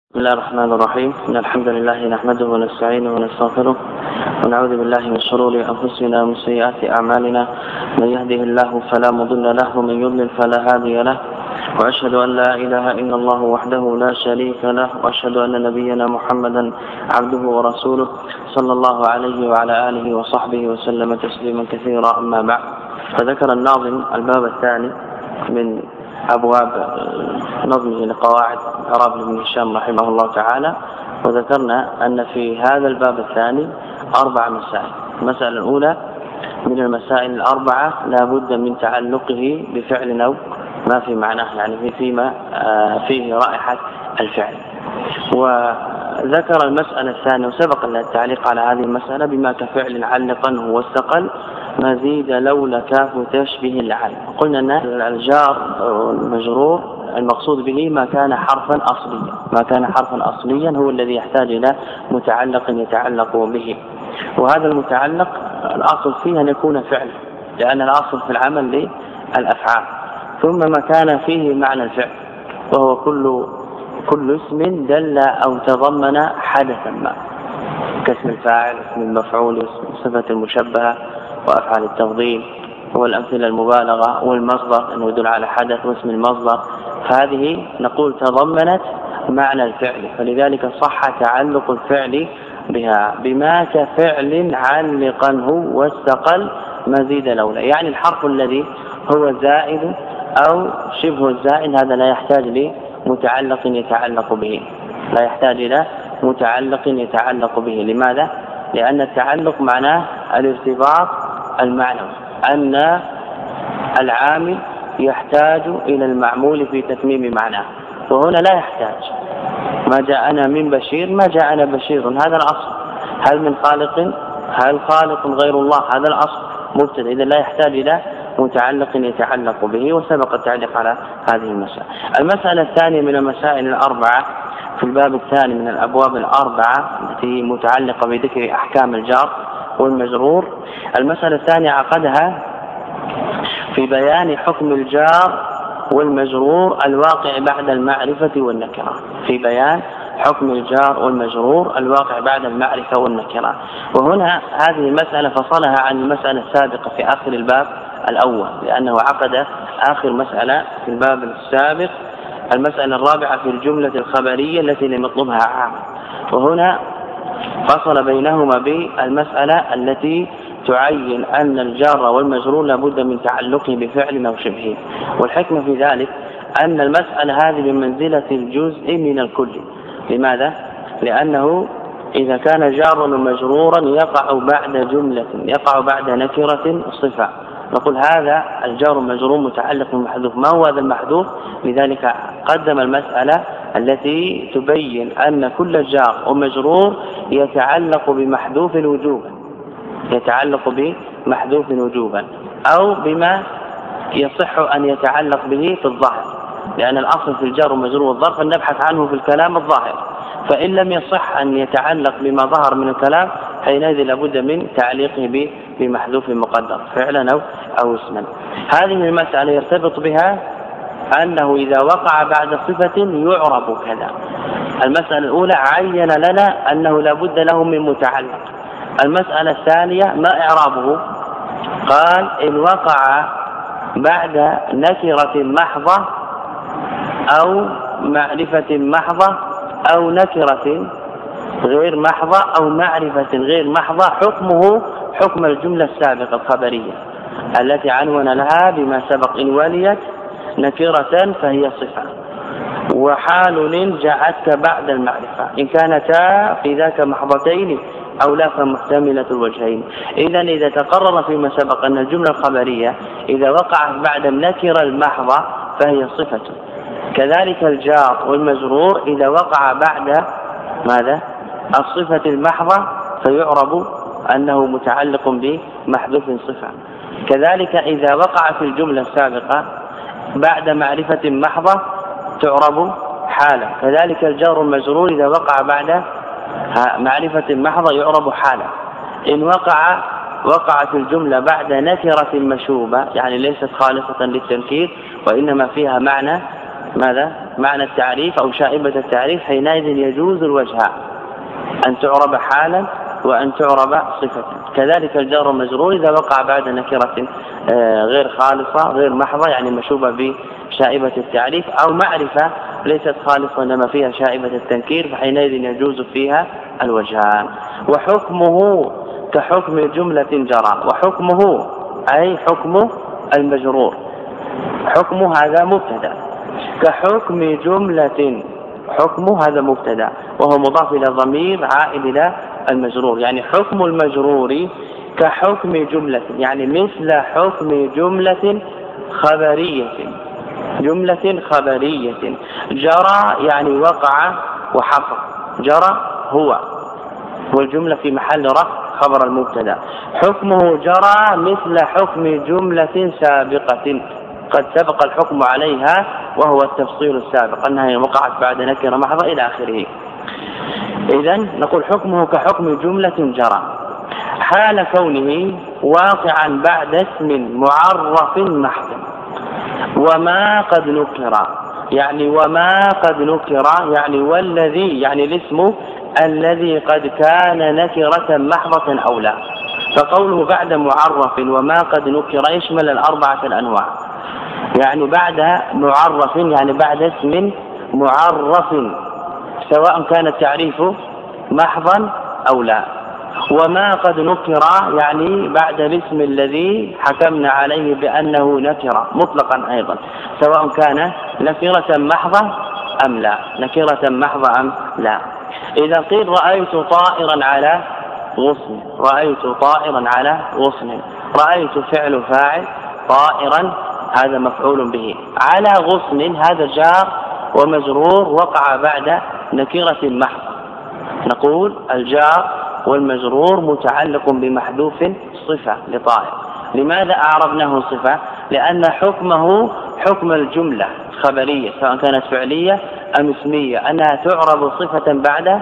بسم الله الرحمن الرحيم. إن الحمد لله نحمده ونستعينه ونستغفره ونعوذ بالله من شرور أنفسنا ومن سيئات أعمالنا. من يهده الله فلا مضل له ومن يضلل فلا هادي له، وأشهد أن لا إله إلا الله وحده لا شريك له، وأشهد أن نبينا محمدا عبده ورسوله صلى الله عليه وعلى آله وصحبه وسلم تسليما كثيرا. أما بعد، فذكر الناظم الباب الثاني من أبواب نظمه لقواعد عرب بن هشام رحمه الله تعالى، وذكرنا أن في هذا الباب الثاني 4 مسائل. المسألة الأولى من المسائل الأربعة لا بد من تعلقه بفعل أو ما في معناه، يعني فيما فيه رائحة الفعل. وذكر المسألة الثانية وسبق التعليق على هذه المسألة بما كفعل علقا واستقل مزيد لولا كاف تشبه العل. قلنا أن الجار المجرور المقصود به ما كان حرفا أصليا هو الذي يحتاج إلى متعلق يتعلق به، وهذا المتعلق الأصل فيه أن يكون فعل، لأن الأصل في العمل للأفعال، ثم ما كان فيه معنى الفعل، وهو كل اسم دل أو تضمن حدثا ما، كاسم الفاعل، اسم المفعول، صفة المشبهة، وأفعال التفضيل، والأمثلة المبالغة، والمصدر أنه يدل على حدث، واسم المصدر، فهذه نقول تضمنت معنى الفعل، فلذلك صح تعلق الفعل بها بما كفعل علقا واستقل مزيد لولا، يعني الحرف الذي هو زائد أو شبه الزائد هذا لا يحتاج لمتعلق يتعلق به، لا يحتاج إلى متعلق يتعلق به. لماذا؟ لأن التعلق معناه الارتباط المعنوي، أن العامل يحتاج إلى المعمول في تتميم معناه، وهنا لا يحتاج. ما جاءنا من بشير ما جاءنا بشير، هذا الأصل. هل من خالق؟ هل خالق غير الله؟ هذا الأصل مبتدأ، إذا لا يحتاج إلى متعلق يتعلق به، وسبق التعليق على هذه المسألة. المسألة الثانية من المسائل الأربعة في الباب الثاني من الأبواب الأربعة التي متعلقة بذكر أحكام الجار والمجرور. المسألة الثانية عقدها في بيان حكم الجار والمجرور الواقع بعد المعرفة والنكرة، في بيان حكم الجار والمجرور الواقع بعد المعرفة والنكرة. وهنا هذه المسألة فصلها عن المسألة السابقة في آخر الباب الأول، لأنه عقد آخر مسألة في الباب السابق المسألة الرابعة في الجملة الخبرية التي لم يطلبها عام، وهنا فصل بينهما بالمسألة التي تعين أن الجار والمجرور لابد من تعلقه بفعل أو شبهه. والحكمة في ذلك أن المسألة هذه بمنزلة الجزء من الكل. لماذا؟ لأنه إذا كان جارا ومجرورا يقع بعد جملة، يقع بعد نكرة صفة، نقول هذا الجار والمجرور متعلق بمحذوف. ما هو هذا المحذوف؟ لذلك قدم المسألة التي تبين أن كل جار ومجرور يتعلق بمحذوف وجوبا، يتعلق بمحذوف وجوبا، أو بما يصح أن يتعلق به في الظاهر، لأن الأصل في الجار والمجرور والظرف أن نبحث عنه في الكلام الظاهر، فإن لم يصح أن يتعلق بما ظهر من الكلام حينئذ لابد من تعليقه بمحذوف مقدر فعلا أو اسما. هذه المسألة يرتبط بها أنه إذا وقع بعد صفة يعرب كذا. المسألة الأولى عين لنا أنه لابد له من متعلق. المسألة الثانية ما إعرابه؟ قال إن وقع بعد نكرة محضة أو معرفة محضة أو نكرة غير محضة أو معرفة غير محضة حكمه حكم الجملة السابقة الخبرية التي عنون لها بما سبق. إن وليت نكرة فهي صفة، وحال جاءتك بعد المعرفة، إن كانتا في ذاك محضتين أو لا فمحتملة الوجهين. إذا تقرر فيما سبق أن الجملة الخبرية إذا وقعت بعد النكرة المحضة فهي صفة، كذلك الجار والمجرور إذا وقع بعد ماذا؟ الصفة المحضة فيعرب أنه متعلق بمحذوف صفة، كذلك إذا وقع في الجملة السابقة بعد معرفة محضة تعرب حالة، كذلك الجار والمجرور إذا وقع بعد معرفة محضة يعرب حالة. إن وقعت الجملة بعد نكرة مشوبة، يعني ليست خالصة للتنكير وإنما فيها معنى ماذا؟ معنى التعريف أو شائبة التعريف، حينئذ يجوز الوجهان، أن تعرب حالا وأن تعرب صفة. كذلك الجار والمجرور إذا وقع بعد نكرة غير خالصة غير محضة، يعني مشوبة بشائبة التعريف، أو معرفة ليست خالصة إنما فيها شائبة التنكير، فحينئذ يجوز فيها الوجهان. وحكمه كحكم جملة جرى، وحكمه أي حكم المجرور، حكمه هذا مبتدأ، كحكم جملة، حكمه هذا مبتدأ وهو مضاف إلى ضمير عائد إلى المجرور، يعني حكم المجرور كحكم جملة، يعني مثل حكم جملة خبرية، جملة خبرية. جرى يعني وقع وحصل، جرى هو والجملة في محل رفع خبر المبتدأ. حكمه جرى مثل حكم جملة سابقة قد سبق الحكم عليها، وهو التفصيل السابق أنها وقعت بعد نكرة محضة إلى آخره. إذن نقول حكمه كحكم جملة جرى حال كونه واقعا بعد اسم معرف محض وما قد نكر، يعني وما قد نكر يعني والذي، يعني الاسم الذي قد كان نكرة محضة أو لا. فقوله بعد معرف وما قد نكر يشمل الأربعة الأنواع، يعني بعد معرف يعني بعد اسم معرف سواء كان التعريف محضا أو لا، وما قد نكر يعني بعد الاسم الذي حكمنا عليه بأنه نكرة مطلقا أيضا، سواء كان نكرة محضة أم لا، نكرة محضة أم لا. إذا قيل رأيت طائرا على غصن، رأيت طائرا على غصن، رأيت فعل فاعل، طائرا هذا مفعول به، على غصن هذا جار ومجرور وقع بعد نكرة محضة. نقول الجار والمجرور متعلق بمحذوف صفة لطائر. لماذا أعربناه صفة؟ لأن حكمه حكم الجملة خبرية سواء كانت فعلية أم اسمية، أنها تعرب صفة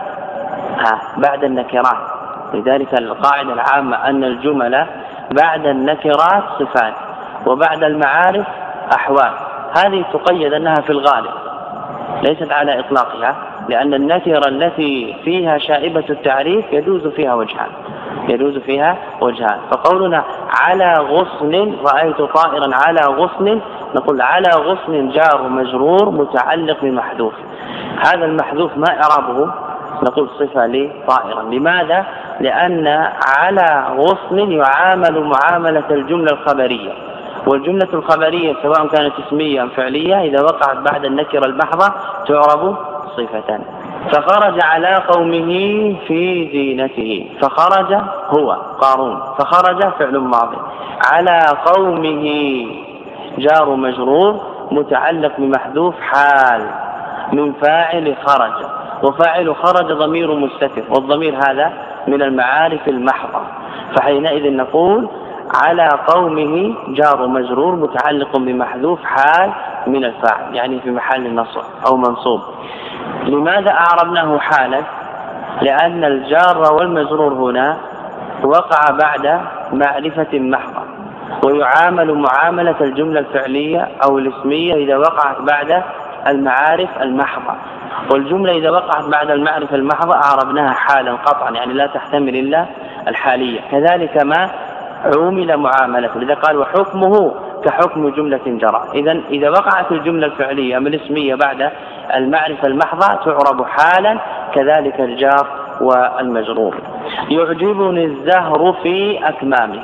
بعد النكرات. لذلك القاعدة العامة أن الجمل بعد النكرات صفات وبعد المعارف أحوال. هذه تقيد أنها في الغالب ليست على إطلاقها، لأن النكرة التي فيها شائبة التعريف يجوز فيها وجهان، يجوز فيها وجهان. فقولنا على غصن رأيت طائرا على غصن، نقول على غصن جار ومجرور متعلق بمحذوف، هذا المحذوف ما إعرابه؟ نقول صفة لطائرا. لماذا؟ لأن على غصن يعامل معاملة الجملة الخبرية، والجملة الخبرية سواء كانت اسمية أم فعلية إذا وقعت بعد النكرة المحضة تعرب صفة. فخرج على قومه في زينته، فخرج هو قارون، فخرج فعل ماضي، على قومه جار مجرور متعلق بمحذوف حال من فاعل خرج، وفاعل خرج ضمير مستتر، والضمير هذا من المعارف المحضة. فحينئذ نقول على قومه جار مجرور متعلق بمحذوف حال من الفاعل، يعني في محل نصب أو منصوب. لماذا أعربناه حالا؟ لأن الجار والمجرور هنا وقع بعد معرفة محضة، ويعامل معاملة الجملة الفعلية أو الاسمية إذا وقعت بعد المعارف المحضة، والجملة إذا وقعت بعد المعرفة المحضة أعربناها حالا قطعا، يعني لا تحتمل إلا الحالية. كذلك ما عومل معاملته، لذا قال وحكمه كحكم جملة جرى. إذا وقعت الجملة الفعلية أم الاسمية بعد المعرفة المحضة تعرب حالا، كذلك الجار والمجرور. يعجبني الزهر في أكمامه،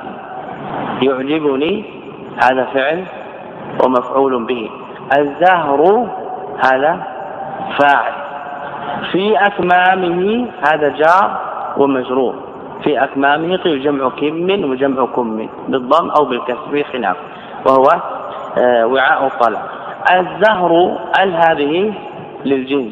يعجبني هذا فعل ومفعول به، الزهر هذا فاعل، في أكمامه هذا جار ومجرور. في أكمامه قيل جمع كم وجمع كم بالضم أو بالكسر خلاف، وهو وعاء الطلع. الزهر هذه للجنس،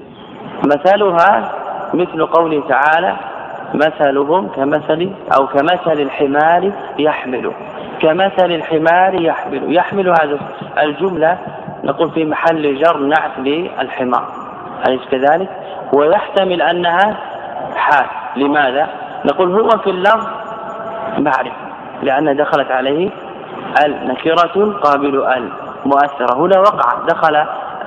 مثلها مثل قوله تعالى مثلهم كمثل أو كمثل الحمار يحمل، كمثل الحمار يحمل، يحمل هذا الجملة نقول في محل جر نعت للحمار، أليس كذلك؟ ويحتمل أنها حال. لماذا؟ نقول هو في اللفظ معرفة لأن دخلت عليه النكرة قابل المؤثرة، هنا وقع دخل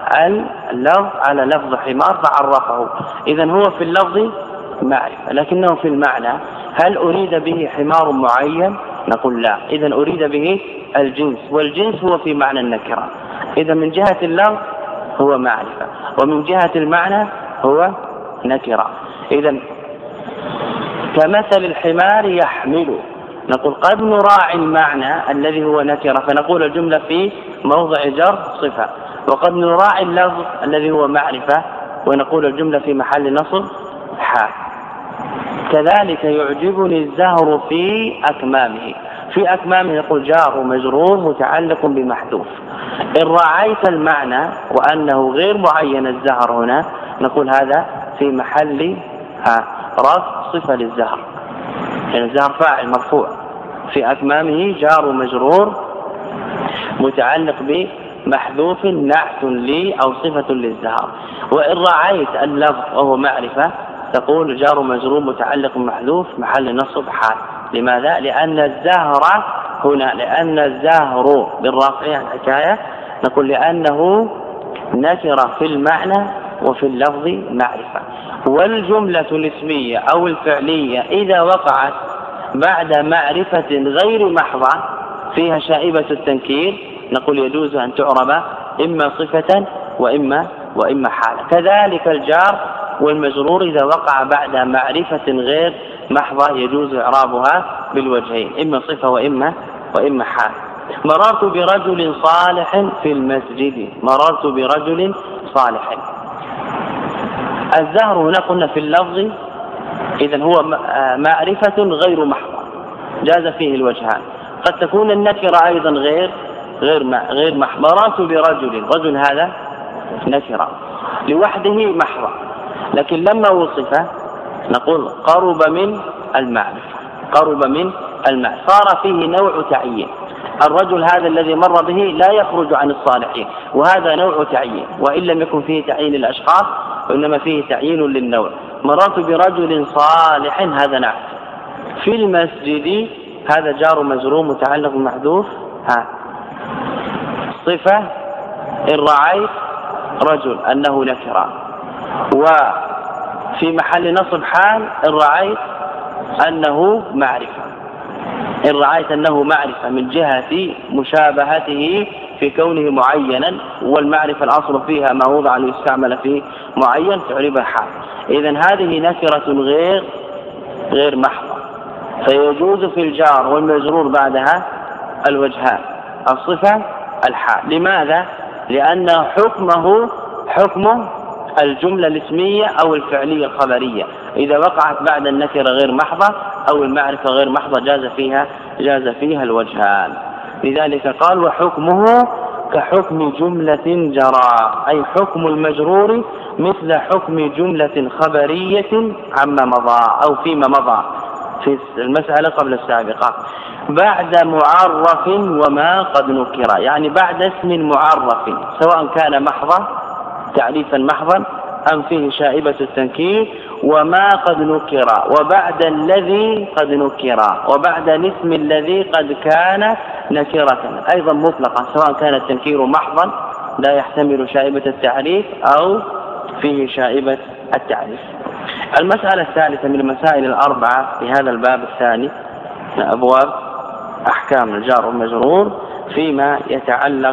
اللفظ على لفظ حمار فعرفه. إذن هو في اللفظ معرفة، لكنه في المعنى هل أريد به حمار معين؟ نقول لا. إذن أريد به الجنس، والجنس هو في معنى النكرة. إذن من جهة اللفظ هو معرفة، ومن جهة المعنى هو نكرة. إذن كمثل الحمار يحمل، نقول قد نراعي المعنى الذي هو نكرة فنقول الجملة في موضع جر صفة، وقد نراعي اللفظ الذي هو معرفة ونقول الجملة في محل نصب حال. كذلك يعجبني الزهر في أكمامه. في أكمامه نقول جار ومجرور متعلق بمحذوف. إن راعيت المعنى وأنه غير معين الزهر هنا نقول هذا في محل رفع صفة للزهر، يعني الزهر فاعل مرفوع. في أكمامه جار ومجرور متعلق بمحذوف نعت لي أو صفة للزهر. وإن راعيت اللفظ وهو معرفة تقول جار ومجرور متعلق بمحذوف محل نصب حال. لماذا؟ لأن الزهر هنا، لأن الزهر بالرافع الحكاية نقول لأنه نكرة في المعنى وفي اللفظ معرفة. والجملة الاسمية أو الفعلية إذا وقعت بعد معرفة غير محضة فيها شائبة التنكير نقول يجوز أن تعرب إما صفة وإما حالة. كذلك الجار والمجرور إذا وقع بعد معرفة غير محضة يجوز إعرابها بالوجهين، إما صفة وإما حال. مررت برجل صالح في المسجد. مررت برجل صالح. الزهر هنا قلنا في اللفظ إذن هو معرفة غير محضة جاز فيه الوجهان. قد تكون النكرة أيضا غير محضة. مررت برجل، رجل هذا نكرة لوحده محضة، لكن لما وصف نقول قرب من المعرفة، قرب من المعرفة، صار فيه نوع تعيين. الرجل هذا الذي مر به لا يخرج عن الصالحين، وهذا نوع تعيين، وإن لم يكن فيه تعيين الأشخاص وإنما فيه تعيين للنوع. مررت برجل صالح هذا نعت. في المسجد هذا جار مجرور متعلق بمحذوف صفة إن رعيت رجل أنه نكرة، وفي محل نصب حال إن رعيت أنه معرفة. إن رعيت أنه معرفة من جهة مشابهته في كونه معينا، والمعرفة الأصل فيها ما وضع ليستعمل فيه معين تعربها حال. إذن هذه نكرة غير محضة، فيجوز في الجار والمجرور بعدها الوجهان الصفة الحال. لماذا؟ لأن حكمه حكم الجملة الاسمية أو الفعلية الخبرية، إذا وقعت بعد النكرة غير محضة أو المعرفة غير محضة جاز فيها الوجهان. لذلك قال وحكمه كحكم جملة جرى، أي حكم المجرور مثل حكم جملة خبرية عما مضى أو فيما مضى في المسألة قبل السابقة بعد معرف وما قد نكر، يعني بعد اسم معرف سواء كان محضا تعريفا محضا أم فيه شائبة التنكير وما قد نكر، وبعد الذي قد نكر، وبعد الاسم الذي قد كان نكرة أيضا مطلقا سواء كان التنكير محضا لا يحتمل شائبة التعريف أو فيه شائبة التعريف. المسألة الثالثة من المسائل الأربعة في هذا الباب الثاني من أبواب أحكام الجار والمجرور فيما يتعلق،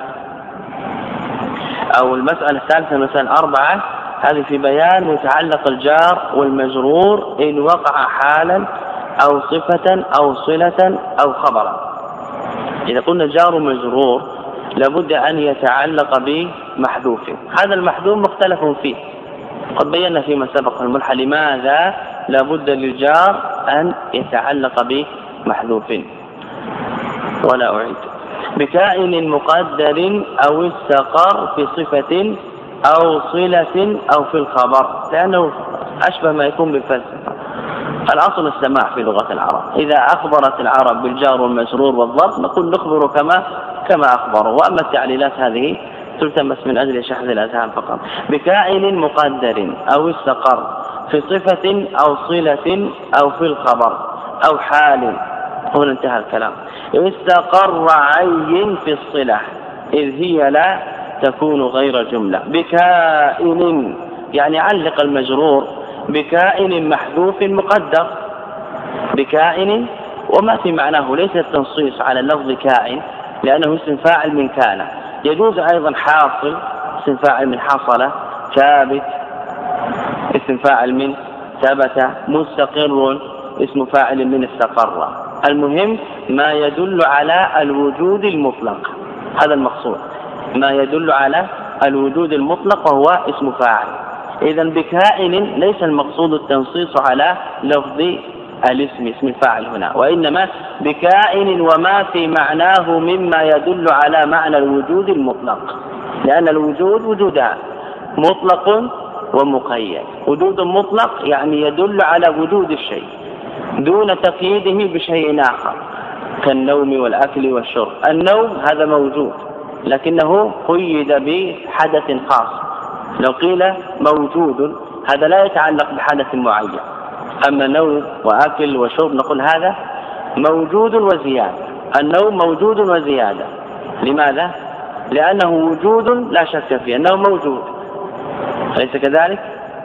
أو المسألة الثالثة المسألة الأربعة هذه في بيان متعلق الجار والمجرور إن وقع حالا أو صفة أو صلة أو خبرا. إذا قلنا جار ومجرور لابد أن يتعلق بمحذوف، هذا المحذوف مختلف فيه، قد بينا فيما سبق الملحة لماذا لابد للجار أن يتعلق بمحذوف. ولا أعيد بكائن مقدر أو استقر في صفة أو صلة أو في الخبر، لأنه أشبه ما يكون بالفلسفة. الأصل السماع في لغة العرب، إذا أخبرت العرب بالجار والمجرور والضرب نقول نخبر كما أخبروا، وأما التعليلات هذه تلتمس من أجل شحذ الأذهان فقط. بكائن مقدر أو استقر في صفة أو صلة أو في الخبر أو حال، هنا انتهى الكلام. استقر عين في الصلة إذ هي لا تكون غير جملة. بكائن يعني علق المجرور بكائن محذوف مقدر، بكائن وما في معناه ليس التنصيص على لفظ كائن لأنه اسم فاعل من كان. يجوز أيضا حاصل اسم فاعل من حصل، ثابت اسم فاعل من ثبت، مستقر اسم فاعل من استقر. المهم ما يدل على الوجود المطلق، هذا المقصود، ما يدل على الوجود المطلق وهو اسم فاعل. إذن بكائن ليس المقصود التنصيص على لفظ الاسم اسم الفاعل هنا، وإنما بكائن وما في معناه مما يدل على معنى الوجود المطلق، لأن الوجود وجودان، مطلق ومقيد. وجود مطلق يعني يدل على وجود الشيء دون تقييده بشيء آخر كالنوم والأكل والشرب. النوم هذا موجود لكنه قيد بحدث خاص، لو قيل موجود هذا لا يتعلق بحدث معين. أما نوم وأكل وشرب نقول هذا موجود وزيادة. النوم موجود وزيادة، لماذا؟ لأنه وجود لا شك فيه أنه موجود، أليس كذلك؟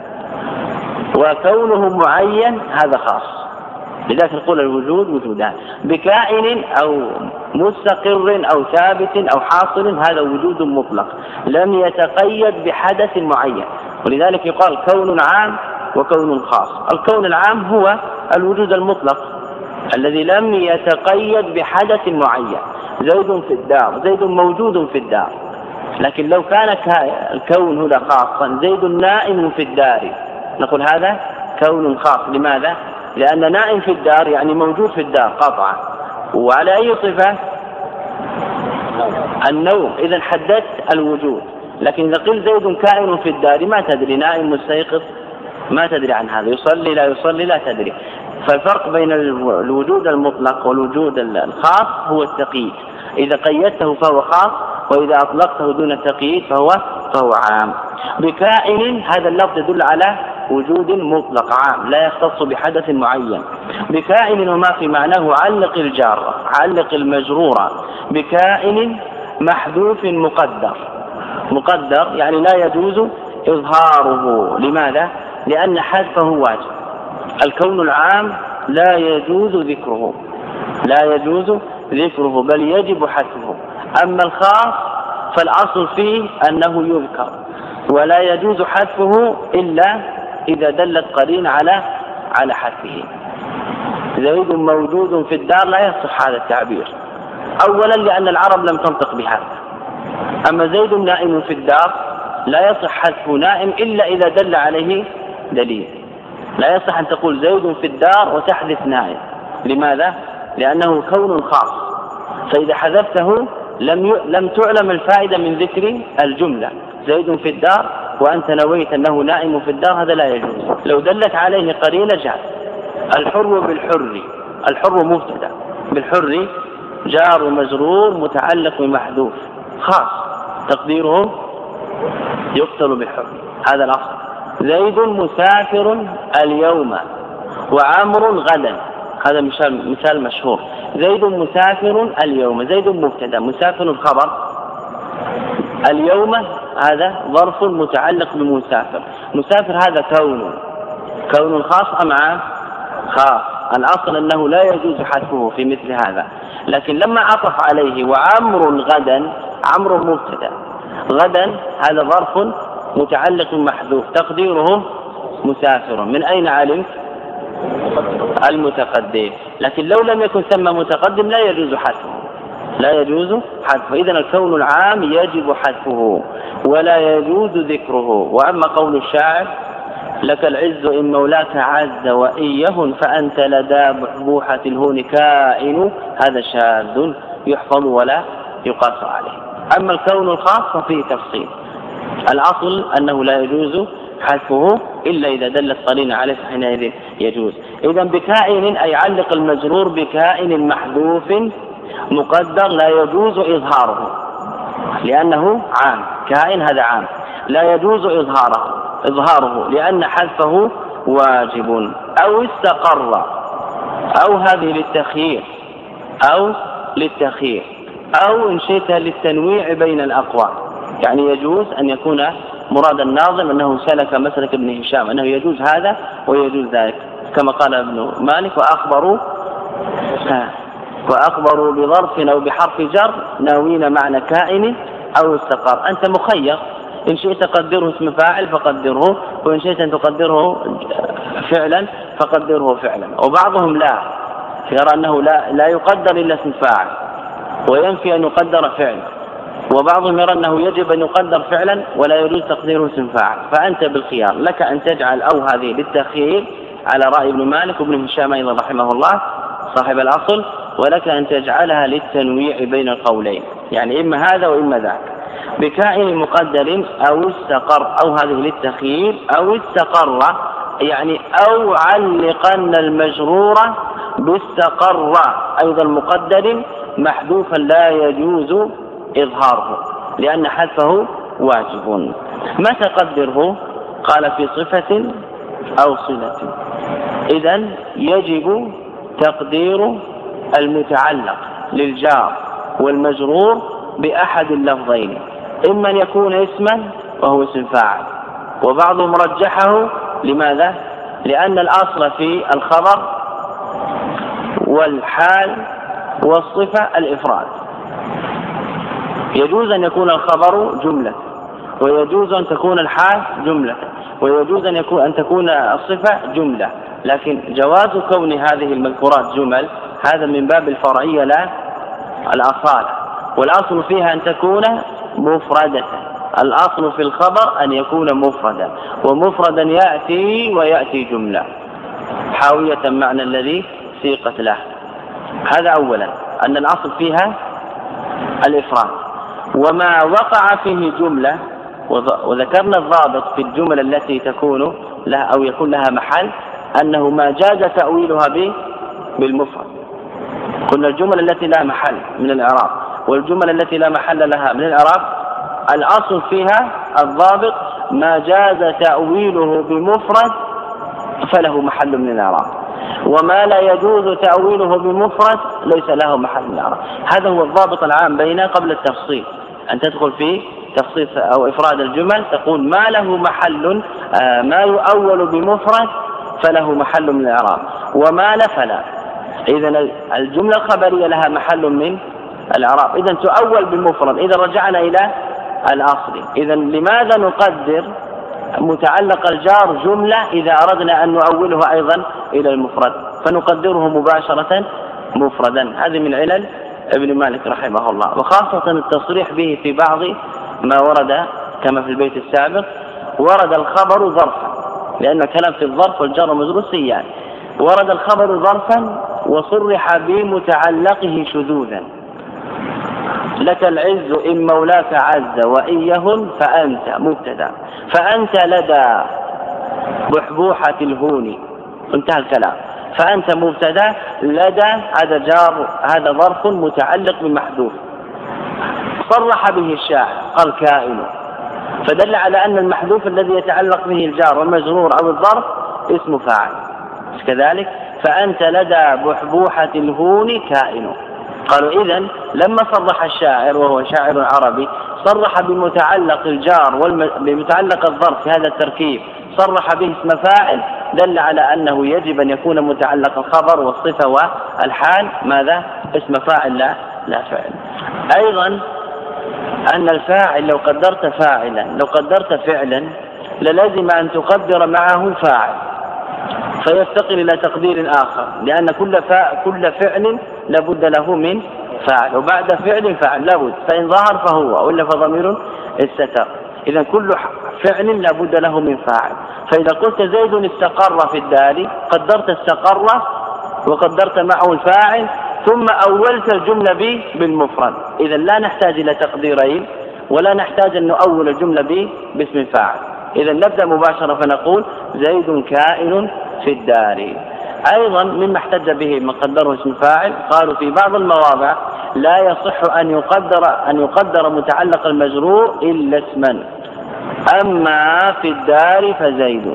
وكونه معين هذا خاص، لذلك نقول الوجود وجودان. بكائن أو مستقر أو ثابت أو حاصل هذا وجود مطلق لم يتقيد بحدث معين، ولذلك يقال كون عام وكون خاص. الكون العام هو الوجود المطلق الذي لم يتقيد بحدث معين. زيد في الدار، زيد موجود في الدار، لكن لو كان الكون هنا خاصا زيد نائم في الدار نقول هذا كون خاص. لماذا؟ لأن نائم في الدار يعني موجود في الدار قطعا. وعلى أي صفة؟ النوم. إذا حددت الوجود، لكن إذا قلت زيد كائن في الدار ما تدري، نائم مستيقظ ما تدري عن هذا، يصلي لا يصلي لا تدري. فالفرق بين الوجود المطلق والوجود الخاص هو التقييد، إذا قيدته فهو خاص، وإذا أطلقته دون تقييد فهو عام. بكائن هذا اللفظ يدل على وجود مطلق عام لا يختص بحدث معين. بكائن وما في معناه علق الجار، علق المجرورة. بكائن محذوف مقدر، مقدر يعني لا يجوز إظهاره. لماذا؟ لأن حذفه واجب. الكون العام لا يجوز ذكره، لا يجوز ذكره بل يجب حذفه. أما الخاص فالأصل فيه أنه يذكر ولا يجوز حذفه إلا إذا دلت قرينة على حذفه. زيد موجود في الدار لا يصح هذا التعبير، أولا لأن العرب لم تنطق بهذا. أما زيد نائم في الدار لا يصح حذف نائم إلا إذا دل عليه دليل. لا يصح أن تقول زيد في الدار وتحذف نائم. لماذا؟ لأنه كون خاص، فإذا حذفته لم تعلم الفائدة من ذكر الجملة. زيد في الدار وأنت نويت أنه نائم في الدار هذا لا يجوز. لو دلت عليه قرينة جاء. الحر بالحر، الحر مبتدأ، بالحر جار مجرور متعلق بمحذوف خاص تقديره يقتل بالحر، هذا الأصل. زيد مسافر اليوم وعمر غدا، هذا مثال مشهور. زيد مسافر اليوم، زيد مبتدأ، مسافر خبر، اليوم هذا ظرف متعلق بمسافر. مسافر هذا كون خاص أم عام؟ خاص. الأصل أنه لا يجوز حذفه في مثل هذا، لكن لما عطف عليه وعمر غدا، عمر مبتدأ، غدا هذا ظرف متعلق محذوف تقديره مسافر. من أين علمت؟ المتقدم. لكن لو لم يكن ثم متقدم لا يجوز حذفه، لا يجوز حذفه. إذن الكون العام يجب حذفه ولا يجوز ذكره. وأما قول الشاعر لك العز إن مولاك عز وإن يهن فأنت لدى بحبوحة الهون كائن، هذا شاذ يحفظ ولا يقاس عليه. أما الكون الخاص ففيه تفصيل، الأصل أنه لا يجوز حذفه إلا إذا دلت قرينة عليه فحينئذ يجوز. إذن بكائن أي علق المجرور بكائن محذوف مقدر لا يجوز إظهاره لأنه عام، كائن هذا عام لا يجوز إظهاره لأن حذفه واجب. أو استقر، أو هذه للتخيير أو للتخيير، أو إن شئت للتنويع بين الأقوال. يعني يجوز أن يكون مراد الناظم أنه سلك مسلك ابن هشام، أنه يجوز هذا ويجوز ذلك، كما قال ابن مالك وأخبروا بظرف أو بحرف جر ناوين معنى كائن أو استقر. أنت مخير، إن شئت قدره اسم فاعل فقدره، وإن شئت أن تقدره فعلا فقدره فعلا. وبعضهم لا يرى أنه لا يقدر إلا اسم فاعل وينفي أن يقدر فعل، وبعضهم يرى أنه يجب أن يقدر فعلا ولا يجوز تقديره اسم فاعل. فأنت بالخيار، لك أن تجعل أو هذه للتخيير على رأي ابن مالك وابن هشام أيضا رحمه الله صاحب الأصل، ولك أن تجعلها للتنويع بين القولين، يعني إما هذا وإما ذاك. بكائن مقدر أو استقر، أو هذه للتخيير، أو استقر يعني أو علقن المجرور باستقر أيضا مقدر محذوفا لا يجوز إظهاره لأن حذفه واجب. متى قدره؟ قال في صفة أو صلة. إذن يجب تقدير المتعلق للجار والمجرور بأحد اللفظين، إما أن يكون اسما وهو اسم فاعل، وبعضهم رجحه. لماذا؟ لأن الأصل في الخبر والحال والصفة الإفراد. يجوز أن يكون الخبر جملة، ويجوز أن تكون الحال جملة، ويجوز أن تكون الصفة جملة، لكن جواز كون هذه المذكورات جمل هذا من باب الفرعية لا الأصالة، والأصل فيها أن تكون مفردة. الأصل في الخبر أن يكون مفردا، ومفردا يأتي ويأتي جملة حاوية معنى الذي سيقت له. هذا أولا، أن الأصل فيها الإفراد. وما وقع فيه جملة، وذكرنا الضابط في الجمل التي تكون لها أو يكون لها محل أنه ما جاز تأويلها بالمفرد. قلنا الجمل التي لا محل من الإعراب والجمل التي لا محل لها من الإعراب الأصل فيها الضابط ما جاز تأويله بمفرد فله محل من الإعراب، وما لا يجوز تأويله بمفرد ليس له محل من الإعراب. هذا هو الضابط العام بينه قبل التفصيل، أن تدخل في تخصيص أو إفراد الجمل تقول ما له محل، ما يؤول بمفرد فله محل من الإعراب، وما لا فلا. إذن الجملة الخبرية لها محل من الإعراب، إذن تؤول بالمفرد. إذا رجعنا إلى الأصل، إذن لماذا نقدر متعلق الجار جملة إذا أردنا أن نؤوله أيضا إلى المفرد فنقدره مباشرة مفردا؟ هذه من علل ابن مالك رحمه الله، وخاصة التصريح به في بعض ما ورد كما في البيت السابق. ورد الخبر ظرفا، لأن كلام في الظرف والجر والمجرور سيان. ورد الخبر ظرفا وصرح بمتعلقه شذوذا. لك العز إن مولاك عز وإن يهن فأنت مبتدا، فأنت لدى بحبوحة الهون، انتهى الكلام. فأنت مبتدا، لدى هذا جار، هذا ظرف متعلق بمحذوف. صرح به الشاعر قال كائن، فدل على أن المحذوف الذي يتعلق به الجار والمجرور أو الظرف اسم فاعل. كذلك فأنت لدى بحبوحة الهون كائن. قالوا إذن لما صرح الشاعر وهو شاعر عربي صرح بمتعلق الجار بمتعلق الظرف في هذا التركيب، صرح به اسم فاعل، دل على أنه يجب أن يكون متعلق الخبر والصفة والحال ماذا؟ اسم فاعل لا فعل. أيضا أن الفاعل لو قدرت فعلا للازم أن تقدر معه فاعل فيفتقر إلى تقدير آخر، لأن كل فعل لابد له من فاعل، وبعد فعل لابد، فإن ظهر فهو وإلا فضمير الستر. إذا كل فعل لابد له من فاعل. فإذا قلت زيد استقر في الدار قدرت استقر وقدرت معه الفاعل ثم أولت الجملة بالمفرد. إذا لا نحتاج إلى تقديرين ولا نحتاج أن نؤول الجملة باسم فاعل. إذا نبدأ مباشرة فنقول زيد كائن في الدار. أيضا مما احتج به من قدره اسم فاعل قالوا في بعض المواضع لا يصح أن يقدر متعلق المجرور إلا اسما، أما في الدار فزيد،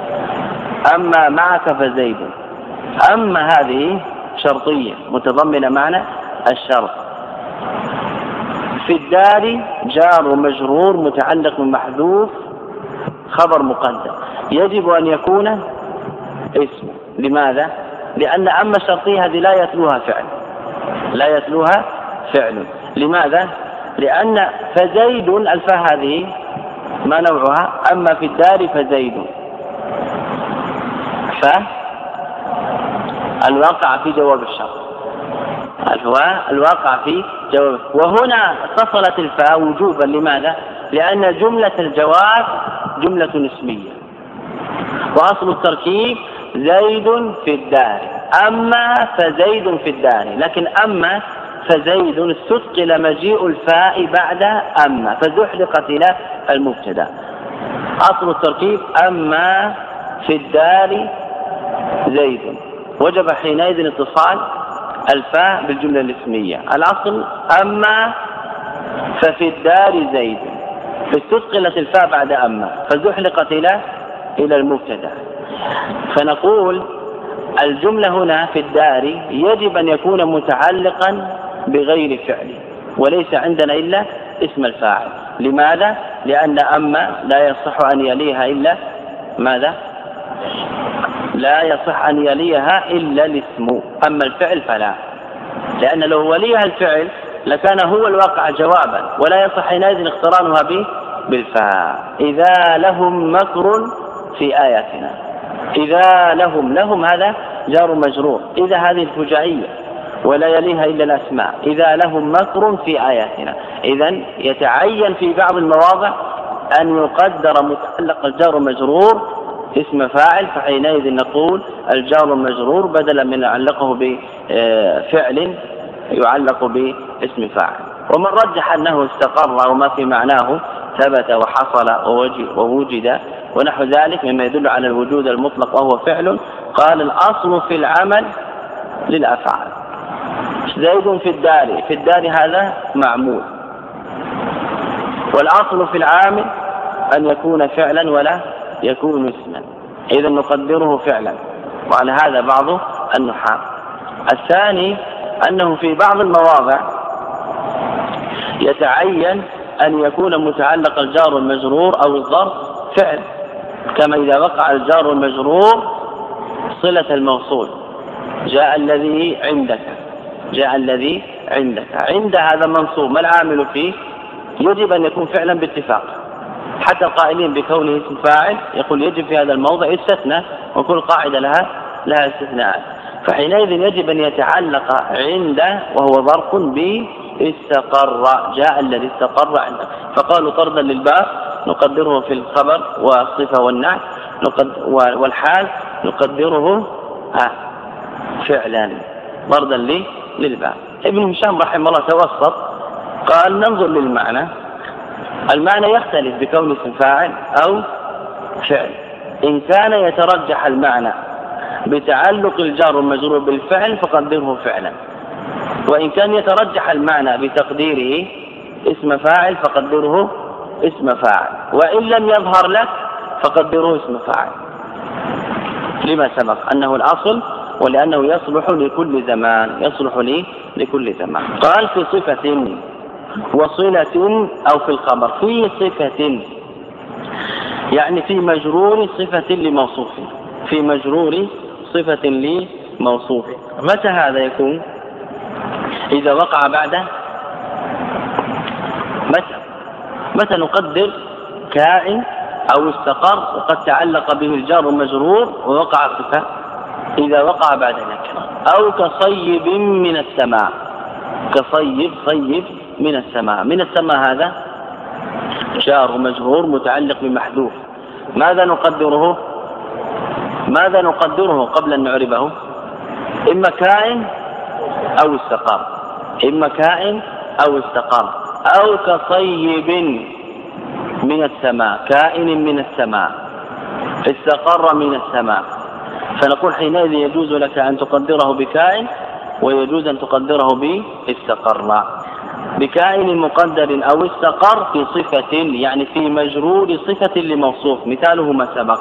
أما معك فزيد. أما هذه شرطية متضمنة معنى الشرط، في الدار جار ومجرور متعلق بمحذوف خبر مقدم، يجب أن يكون اسم. لماذا؟ لأن أما الشرطية هذه لا يتلوها فعل. لماذا؟ لأن فزيد الفاء هذه ما نوعها؟ أما في الدار فزيد، فالواقع في جواب الشرط، الواقع في جواب. وهنا اتصلت الفاء وجوبا. لماذا؟ لأن جملة الجواب جملة اسمية، وأصل التركيب زيد في الدار، أما فزيد في الدار. لكن أما فزيد استثقل مجيء الفاء بعد أما فزحلقت إلى المبتدا. أصل التركيب أما في الدار زيد، وجب حينئذ اتصال الفاء بالجملة الاسمية. الأصل أما ففي الدار زيد، فاستثقلت الفاء بعد أما فزحلقت إلى المبتدا. فنقول الجملة هنا في الدار يجب أن يكون متعلقا بغير فعل، وليس عندنا إلا اسم الفاعل. لماذا؟ لأن أما لا يصح أن يليها إلا ماذا؟ لا يصح أن يليها إلا الاسم. أما الفعل فلا، لأن لو وليها الفعل لكان هو الواقع جوابا، ولا يصح حينئذ اقترانها بالفاء. إذا لهم مكر في آياتنا، إذا لهم هذا جار مجرور، إذا هذه الفجائية ولا يليها إلا الأسماء. إذا لهم مكر في آياتنا، إذن يتعين في بعض المواضع أن يقدر متعلق الجار مجرور اسم فاعل، فحينئذ نقول الجار المجرور بدلا من يعلقه بفعل يعلق باسم فاعل. ومن رجح أنه استقر وما في معناه ثبت وحصل ووجد ونحو ذلك مما يدل على الوجود المطلق وهو فعل، قال الأصل في العمل للأفعال. زيد في الدار هذا معمول، والأصل في العامل أن يكون فعلا ولا يكون اسما، إذا نقدره فعلا، وعلى هذا بعض النحاة. الثاني أنه في بعض المواضع يتعين أن يكون متعلق الجار المجرور أو الظرف فعل، كما إذا وقع الجار المجرور صلة الموصول، جاء الذي عندك، عند هذا منصوب، ما العامل فيه؟ يجب أن يكون فعلا باتفاق، حتى القائلين بكونه اسم فاعل يقول يجب في هذا الموضع استثناء، وكل قاعدة لها استثناءات. فحينئذ يجب أن يتعلق عند وهو ظرف باستقر، جاء الذي استقر عندك. فقالوا طردا للباب نقدره في الخبر والصفة والنعت، والحال نقدره فعلا طردا للباب. ابن هشام رحمه الله توسط، قال ننظر للمعنى، المعنى يختلف بكون اسم فاعل أو فعل. إن كان يترجح المعنى بتعلق الجار والمجرور بالفعل فقدره فعلا، وإن كان يترجح المعنى بتقديره اسم فاعل فقدره اسم فاعل، وإن لم يظهر لك فقدره اسم فاعل، لما سبق أنه الأصل، ولأنه يصلح لكل زمان. قال في صفة وصلة أو في الخبر. في صفة يعني في مجرور صفة لموصوف. متى هذا يكون؟ إذا وقع بعده متى نقدر كائن أو استقر وقد تعلق به الجار والمجرور ووقع صفة، إذا وقع بعد نكرة، أو كصيب من السماء، صيب من السماء هذا جار ومجرور متعلق بمحذوف. ماذا نقدره قبل أن نعربه؟ إما كائن أو استقر، أو كصيب من السماء، كائن من السماء استقر من السماء. فنقول حينئذ يجوز لك أن تقدره بكائن، ويجوز أن تقدره باستقر. بكائن مقدر أو استقر في صفة، يعني في مجرور صفة لموصوف، مثاله ما سبق.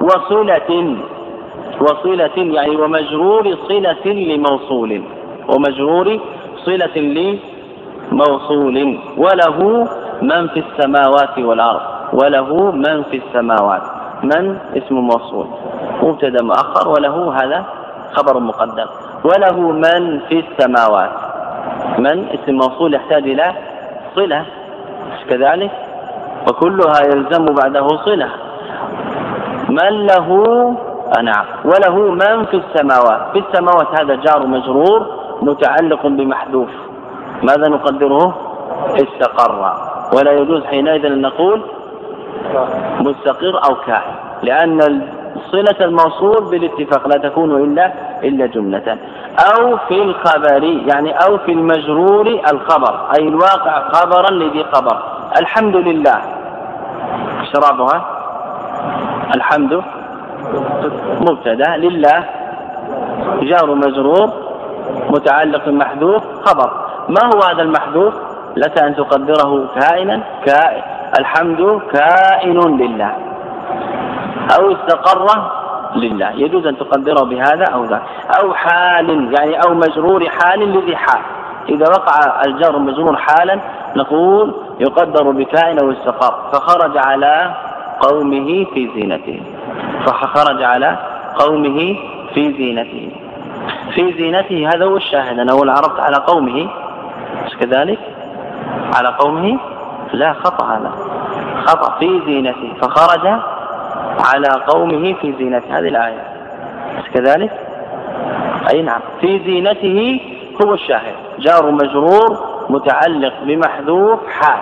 وصلة يعني ومجرور صلة لموصول، موصول وله من في السماوات والأرض. وله من في السماوات، من اسم موصول مبتدا مؤخر، وله هذا خبر مقدم. وله من في السماوات، من اسم موصول يحتاج إلى صلة كذلك، وكلها يلزم بعده صلة. من له نعم. وله من في السماوات، في السماوات هذا جار مجرور متعلق بمحذوف، ماذا نقدره؟ استقر، ولا يجوز حينئذ أن نقول مستقر أو كائن، لأن صلة الموصول بالاتفاق لا تكون إلا جملة. أو في الخبر، يعني أو في المجرور الخبر، أي الواقع خبرا لذي خبر. الحمد لله شرابها، الحمد مبتدا، لله جار مجرور متعلق محذوف خبر. ما هو هذا المحذوف؟ لك أن تقدره كائنا، الحمد كائن لله، أو استقر لله، يجوز أن تقدره بهذا أو ذاك. أو حال، يعني أو مجرور حال لذي حال. إذا وقع الجار المجرور حالا نقول يقدر بكائن أو استقر. فخرج على قومه في زينته، فخرج على قومه في زينته، في زينته هذا هو الشاهد. أنا أقول عرضت على قومه، مش كذلك؟ على قومه لا، خطأ، هذا خطأ. في زينته، فخرج على قومه في زينته، هذه الآية، مش كذلك؟ أي نعم. في زينته هو الشاهد، جار مجرور متعلق بمحذوف حال.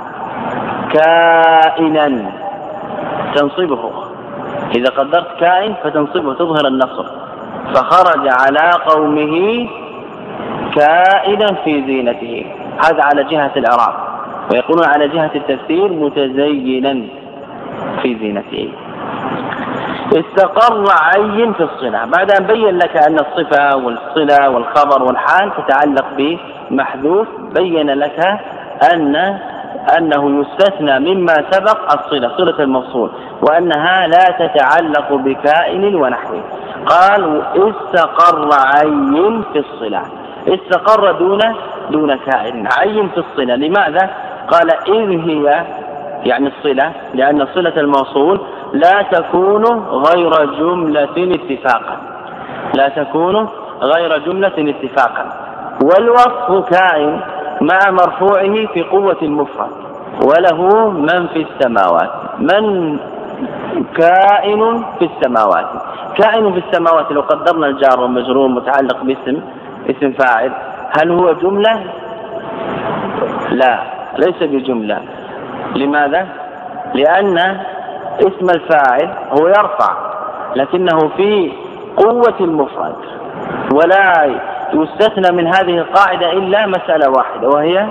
كائنا تنصبه، إذا قدرت كائن فتنصبه، تظهر النصب. فخرج على قومه كائنا في زينته، هذا على جهة الإعراب. ويقولون على جهة التفسير متزينا في زينته. استقر عين في الصلة، بعد أن بين لك أن الصفة والصلة والخبر والحال تتعلق بمحذوف، بين لك أنه يستثنى مما سبق الصلة، صلة الموصول، وأنها لا تتعلق بكائن ونحوه. قال استقر عين في الصلة، استقر دون كائن، عين في الصلة. لماذا؟ قال إذ هي، يعني الصلة، لأن صلة الموصول لا تكون غير جملة اتفاقا، لا تكون غير جملة اتفاقا. والوصف كائن مع مرفوعه في قوة المفرد. وله من في السماوات، من كائن في السماوات، كائن في السماوات لو قدرنا الجار والمجرور متعلق اسم فاعل، هل هو جملة؟ لا، ليس بجملة. لماذا؟ لأن اسم الفاعل هو يرفع، لكنه في قوة المفرد، ولا يستثنى من هذه القاعدة إلا مسألة واحدة، وهي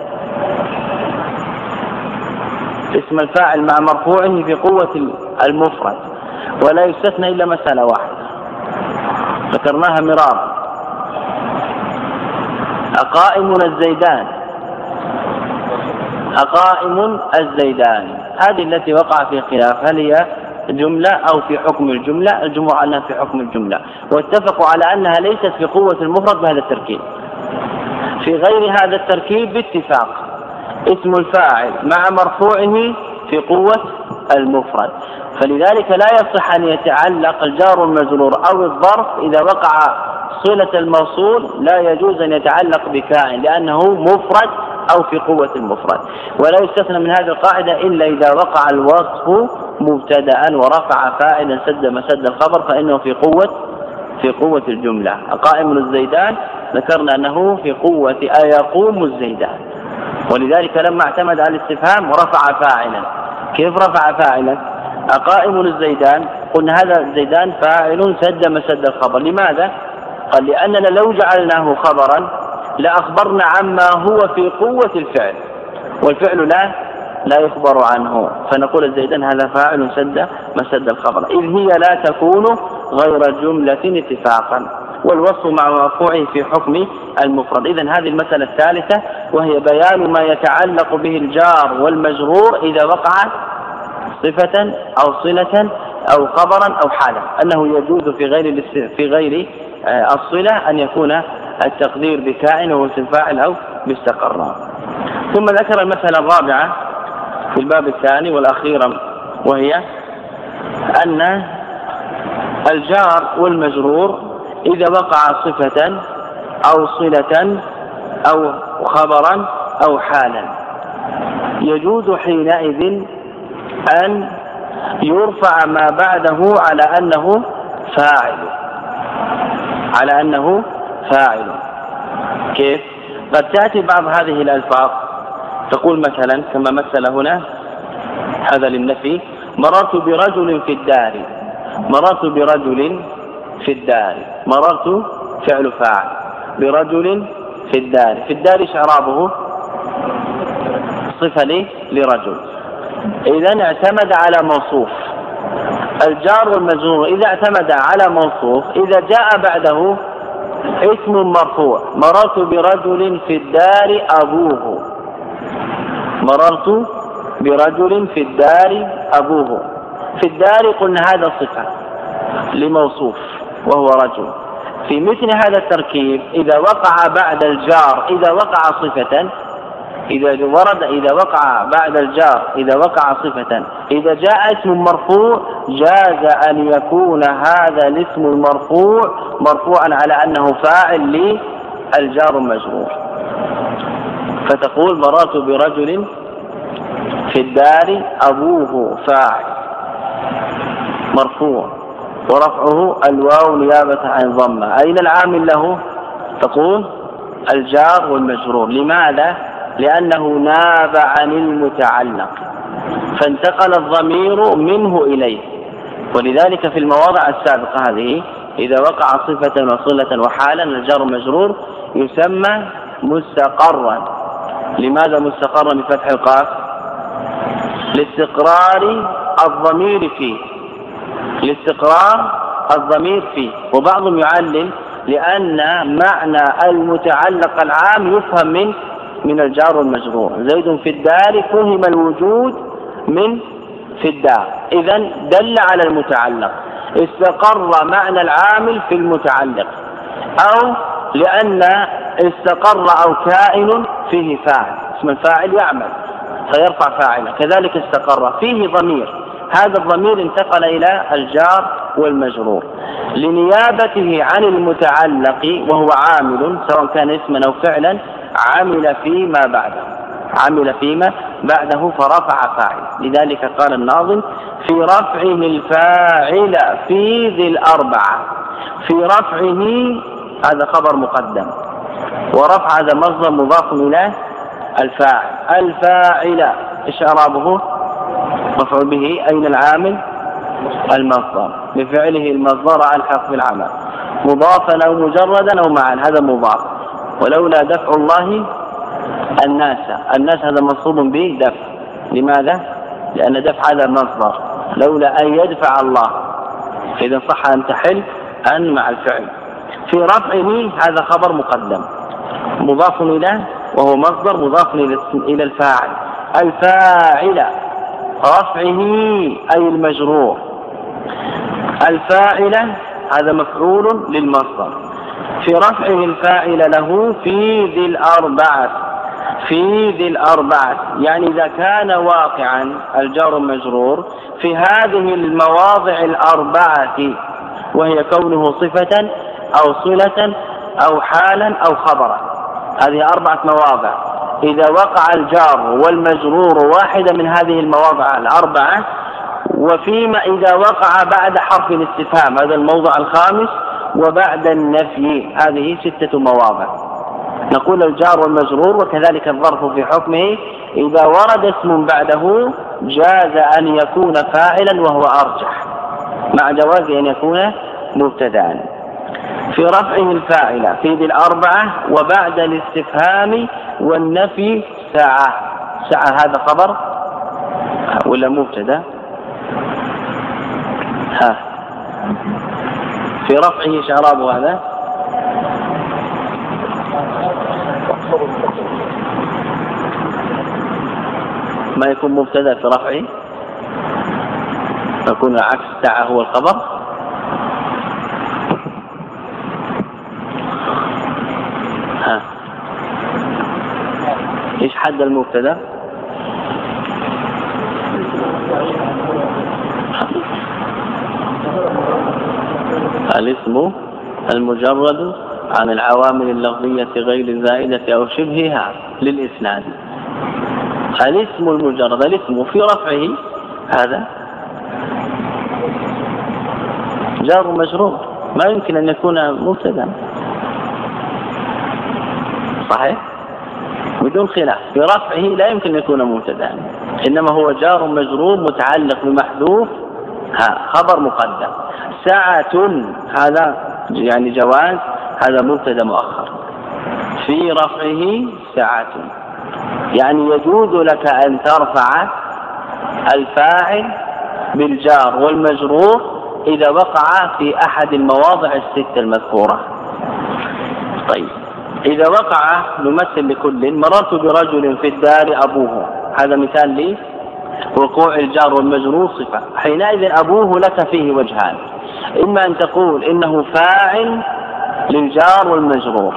اسم الفاعل مع مرفوعه في قوة المفرد، ولا يستثنى إلا مسألة واحدة ذكرناها مرارا. أقائم الزيدان، أقائم الزيدان، هذه التي وقع في خلاف هل هي جملة أو في حكم الجملة. الجمهور أنها في حكم الجملة، واتفقوا على أنها ليست في قوة المفرد بهذا التركيب. في غير هذا التركيب باتفاق اسم الفاعل مع مرفوعه في قوة المفرد، فلذلك لا يصح أن يتعلق الجار المجرور أو الظرف إذا وقع صلة الموصول، لا يجوز أن يتعلق بكائن لأنه مفرد أو في قوة المفرد. ولا يستثنى من هذه القاعدة إلا إذا وقع الوصف مبتدأ ورفع فاعلا سد مسد الخبر، فإنه في قوة الجملة. أقائم الزيدان ذكرنا أنه في قوة أيقوم الزيدان، ولذلك لما اعتمد على الاستفهام ورفع فاعلا. كيف رفع فاعلا؟ أقائم الزيدان، قلنا هذا الزيدان فاعل سد مسد الخبر. لماذا؟ قال لأننا لو جعلناه خبرا لأخبرنا عما هو في قوة الفعل، والفعل لا يخبر عنه، فنقول الزيدان هذا فاعل سد مسد الخبر، إذ هي لا تكون غير جملة اتفاقا، والوصف مع مرفوعه في حكم المفرد. إذن هذه المسألة الثالثة، وهي بيان ما يتعلق به الجار والمجرور إذا وقع صفة أو صلة أو خبرا أو حالا، أنه يجوز في غير الصلة أن يكون التقدير بكائن وهو اسم فاعل أو باستقر. ثم ذكر المسألة الرابعة في الباب الثاني والأخيرة، وهي أن الجار والمجرور إذا وقع صفة أو صلة أو خبرا أو حالا يجوز حينئذ أن يرفع ما بعده على أنه فاعل. كيف؟ قد تأتي بعض هذه الألفاظ تقول مثلا كما مثل هنا هذا للنفي: مررت برجل في الدار. مررت فعل فاعل، برجل في الدار ايش اعرابه؟ صفة لرجل. إذن اعتمد على موصوف. الجار والمجرور إذا اعتمد على موصوف إذا جاء بعده اسم مرفوع: مررت برجل في الدار أبوه. مررت برجل في الدار أبوه. في الدار قلنا هذا صفة لموصوف وهو رجل. في مثل هذا التركيب إذا وقع بعد الجار إذا وقع صفة، إذا وقع بعد الجار إذا وقع صفة، إذا جاء اسم مرفوع جاز أن يكون هذا الاسم المرفوع مرفوعا على أنه فاعل للجار المجرور. فتقول: مررت برجل في الدار أبوه فاعل مرفوع ورفعه الواو نيابة عن ضمة. أين العامل له؟ تقول: الجار والمجرور. لماذا؟ لأنه ناب عن المتعلق فانتقل الضمير منه إليه. ولذلك في المواضع السابقة هذه إذا وقع صفة وصلة وحالا الجار والمجرور يسمى مستقرا. لماذا مستقرا بفتح القاف؟ لاستقرار الضمير فيه. وبعضهم يعلل لأن معنى المتعلق العام يفهم من الجار والمجرور. زيد في الدار فهم الوجود من في الدار، إذن دل على المتعلق. استقر معنى العامل في المتعلق، أو لأن استقر أو كائن فيه فاعل، اسم الفاعل يعمل فيرفع فاعله، كذلك استقر فيه ضمير، هذا الضمير انتقل إلى الجار والمجرور لنيابته عن المتعلق وهو عامل سواء كان اسما أو فعلا عمل فيما بعده فرفع فاعل. لذلك قال الناظم: في رفعه الفاعل في ذي الأربعة. في رفعه هذا خبر مقدم، ورفع هذا مصدر مضاف إلى الفاعل. الفاعل ايش اعرابه؟ مفعول به. أين العامل؟ المصدر. بفعله المصدر ألحق بالعمل مضافا أو مجردا أو معا، هذا مضاف. ولولا دفع الله الناس هذا منصوب به دفع. لماذا؟ لأن دفع هذا مصدر، لولا أن يدفع الله، إذا صح أن تحل أن مع الفعل. في رفعه هذا خبر مقدم مضاف إليه وهو مصدر مضاف إلى الفاعل. الفاعل رفعه أي المجرور. الفاعل هذا مفعول للمصدر. في رفعه الفاعل له في ذي الأربعة، يعني إذا كان واقعا الجار المجرور في هذه المواضع الأربعة، وهي كونه صفة أو صلة أو حالا أو خبرا. هذه 4 مواضع. إذا وقع الجار والمجرور واحدة من هذه المواضع 4، وفيما إذا وقع بعد حرف الاستفهام هذا الموضع 5، وبعد النفي هذه 6 مواضع. نقول الجار والمجرور وكذلك الظرف في حكمه إذا ورد اسم بعده جاز أن يكون فاعلا وهو أرجح، مع جواز أن يكون مبتدأ. في رفعه الفاعل في ذي الأربعة وبعد الاستفهام والنفي ساعة هذا خبر ولا مبتدأ؟ في رفعه شعراب هذا ما يكون مبتدأ في رفعه، يكون عكس ساعة هو الخبر. محل المبتدا؟ الاسم المجرد عن العوامل اللفظية غير الزائدة أو شبهها للإسناد. الاسم المجرد، الاسم في رفعه هذا جار مجرور، ما يمكن أن يكون مبتدا، صحيح؟ بدون خلاف في رفعه لا يمكن أن يكون مبتدا، إنما هو جار مجرور متعلق بمحذوف خبر مقدم. ساعة هذا يعني جواز، هذا مبتدا مؤخر، في رفعه ساعة، يعني يجوز لك أن ترفع الفاعل بالجار والمجرور إذا وقع في أحد المواضع الستة المذكورة. طيب إذا وقع، نمثل لكل: مررت برجل في الدار أبوه، هذا مثال لوقوع الجار والمجرور صفة. حينئذ أبوه لك فيه وجهان: إما أن تقول إنه فاعل للجار والمجرور،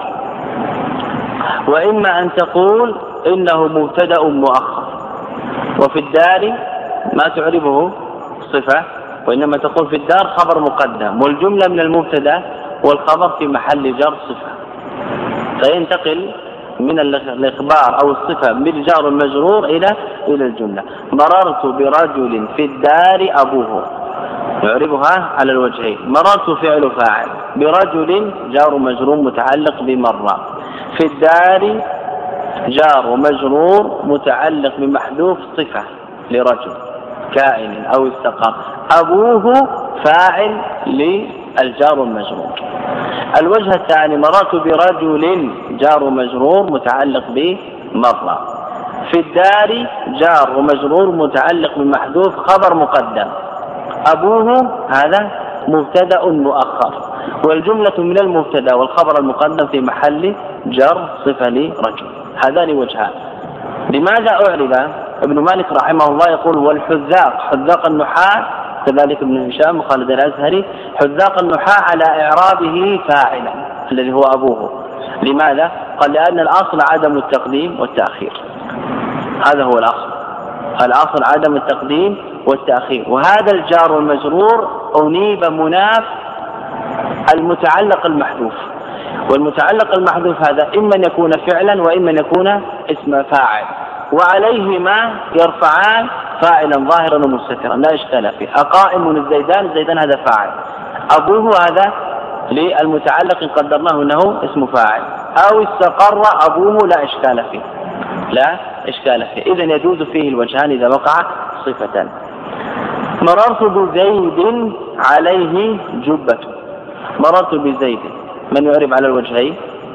وإما أن تقول إنه مبتدأ مؤخر. وفي الدار ما تعربه صفة، وإنما تقول في الدار خبر مقدم، والجملة من المبتدأ والخبر في محل جر صفة، فينتقل من الإخبار أو الصفة بالجار والمجرور إلى الجملة. مررت برجل في الدار أبوه، يعربها على الوجهين: مررت فعل فاعل، برجل جار مجرور متعلق بمرة، في الدار جار ومجرور متعلق بمحذوف صفة لرجل كائن أو استقر، أبوه فاعل للجار والمجرور. الوجه الثاني: مررت برجل جار ومجرور متعلق بمرة، في الدار جار ومجرور متعلق بمحذوف خبر مقدم، أبوه هذا مبتدأ مؤخر، والجملة من المبتدأ والخبر المقدم في محل جر صفة لرجل. هذان وجهان. لماذا أعرب؟ ابن مالك رحمه الله يقول: والحذاق، حذاق النحاة، كذلك ابن هشام وخالد الأزهري، حذاق النحاة على إعرابه فاعلا الذي هو أبوه. لماذا؟ قال: لأن الأصل عدم التقديم والتأخير، هذا هو الأصل، الأصل عدم التقديم والتأخير. وهذا الجار والمجرور أنيب مناف المتعلق المحذوف، والمتعلق المحذوف هذا إما أن يكون فعلا وإما أن يكون اسم فاعل، وعليهما يرفعان فاعلا ظاهرا ومستترا لا إشكال فيه. أقائم الزيدان، الزيدان هذا فاعل، أبوه هذا للمتعلق قدرناه أنه اسم فاعل، أو استقر أبوه لا إشكال فيه، لا إشكال فيه. إذن يجوز فيه الوجهان إذا وقع صفة. مررت بزيد عليه جبة، مررت بزيد، من يعرب على الوجهين؟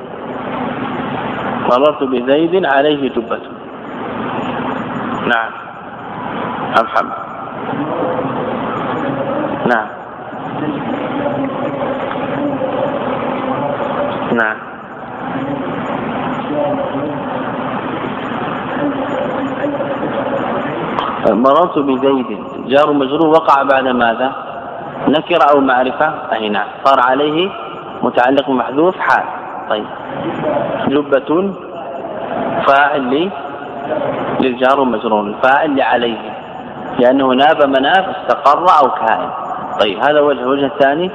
مررت بزيد عليه جبة. نعم محمد. نعم نعم مررت بزيد جار مجرور وقع بعد ماذا؟ نكرة أو معرفة؟ أي نعم، صار عليه متعلق محذوف حال. طيب جبة فاعل للجار ومجرور، الفاعل لعليه لأنه ناب مناف استقر أو كائن. طيب هذا وجه الثاني.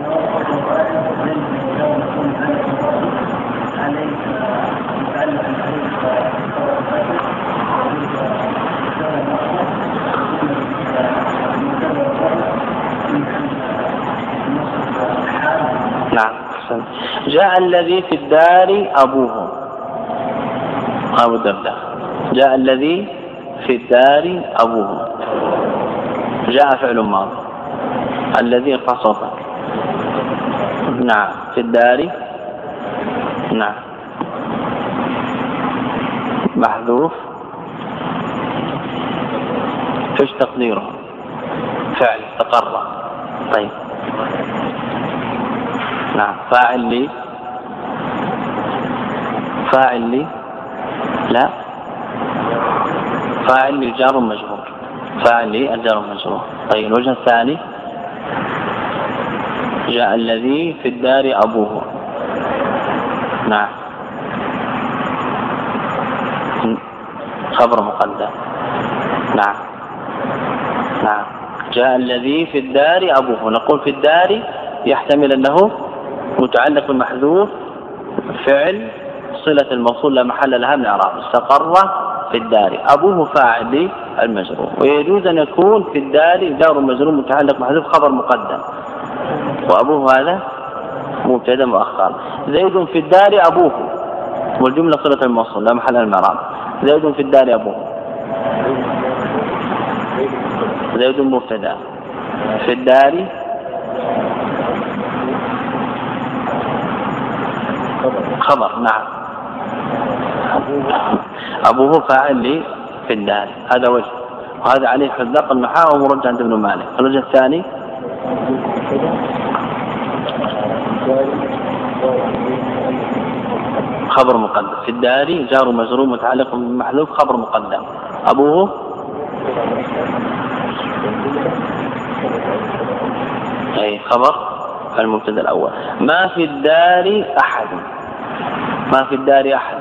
نعم. جاء الذي في الدار أبوه، أبو الدرداء، جاء الذي في الدار أبوه، جاء فعل ماضي، الذي قصص. نعم في الدار، نعم محذوف، ايش تقديره؟ فعل استقر. طيب نعم فاعل لي، فاعل لي، لا فاعل للجار والمجرور، فاعل لي الجار والمجرور. طيب الوجه الثاني جاء الذي في الدار أبوه. نعم خبر مقدم. نعم نعم. جاء الذي في الدار أبوه، نقول في الدار يحتمل أنه متعلق بمحذوف فعل صلة الموصول لا محل لها من إعراب، استقر في الدار، أبوه فاعل للمجرور، ويجوز أن يكون في الدار جار مجرور متعلق محذوف خبر مقدم، وأبوه هذا مبتدا مؤخر. زيد في الدار أبوه، والجملة صلة الموصول لا محل لها من إعراب. زيد في الدار أبوه، زيد مبتدا، في الدار خبر. نعم. أبوه فاعل في الدار، هذا وجه، وهذا عليه حذاق النحاة ومرجع عند ابن مالك. الوجه الثاني خبر مقدم، في الدار جار مجرور متعلق بمحذوف خبر مقدم، أبوه أي خبر المبتدا الأول. ما في الدار أحد، ما في الدار أحد،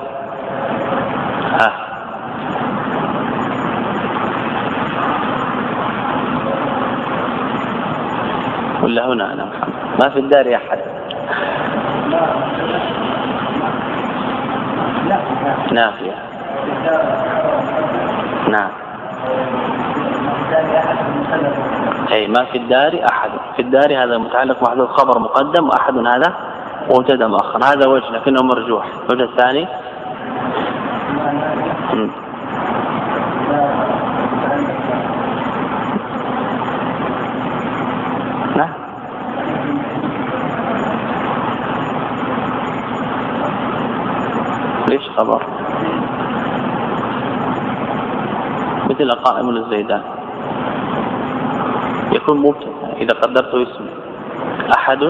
ولا هنا أنا محمد ما في الدار أحد. نافية. نعم. أي ما في الدار أحد، في الدار هذا متعلق محذوف خبر مقدم، وأحد هذا مبتدا مؤخر، هذا وجه لكنه مرجوح. الوجه الثاني نعم. ليش خبر؟ مثل قائم للزيدان يكون مبتدا إذا قدرته اسم. أحد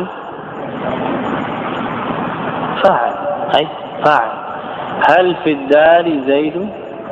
فاعل، أي فاعل. هل في الدار زيد؟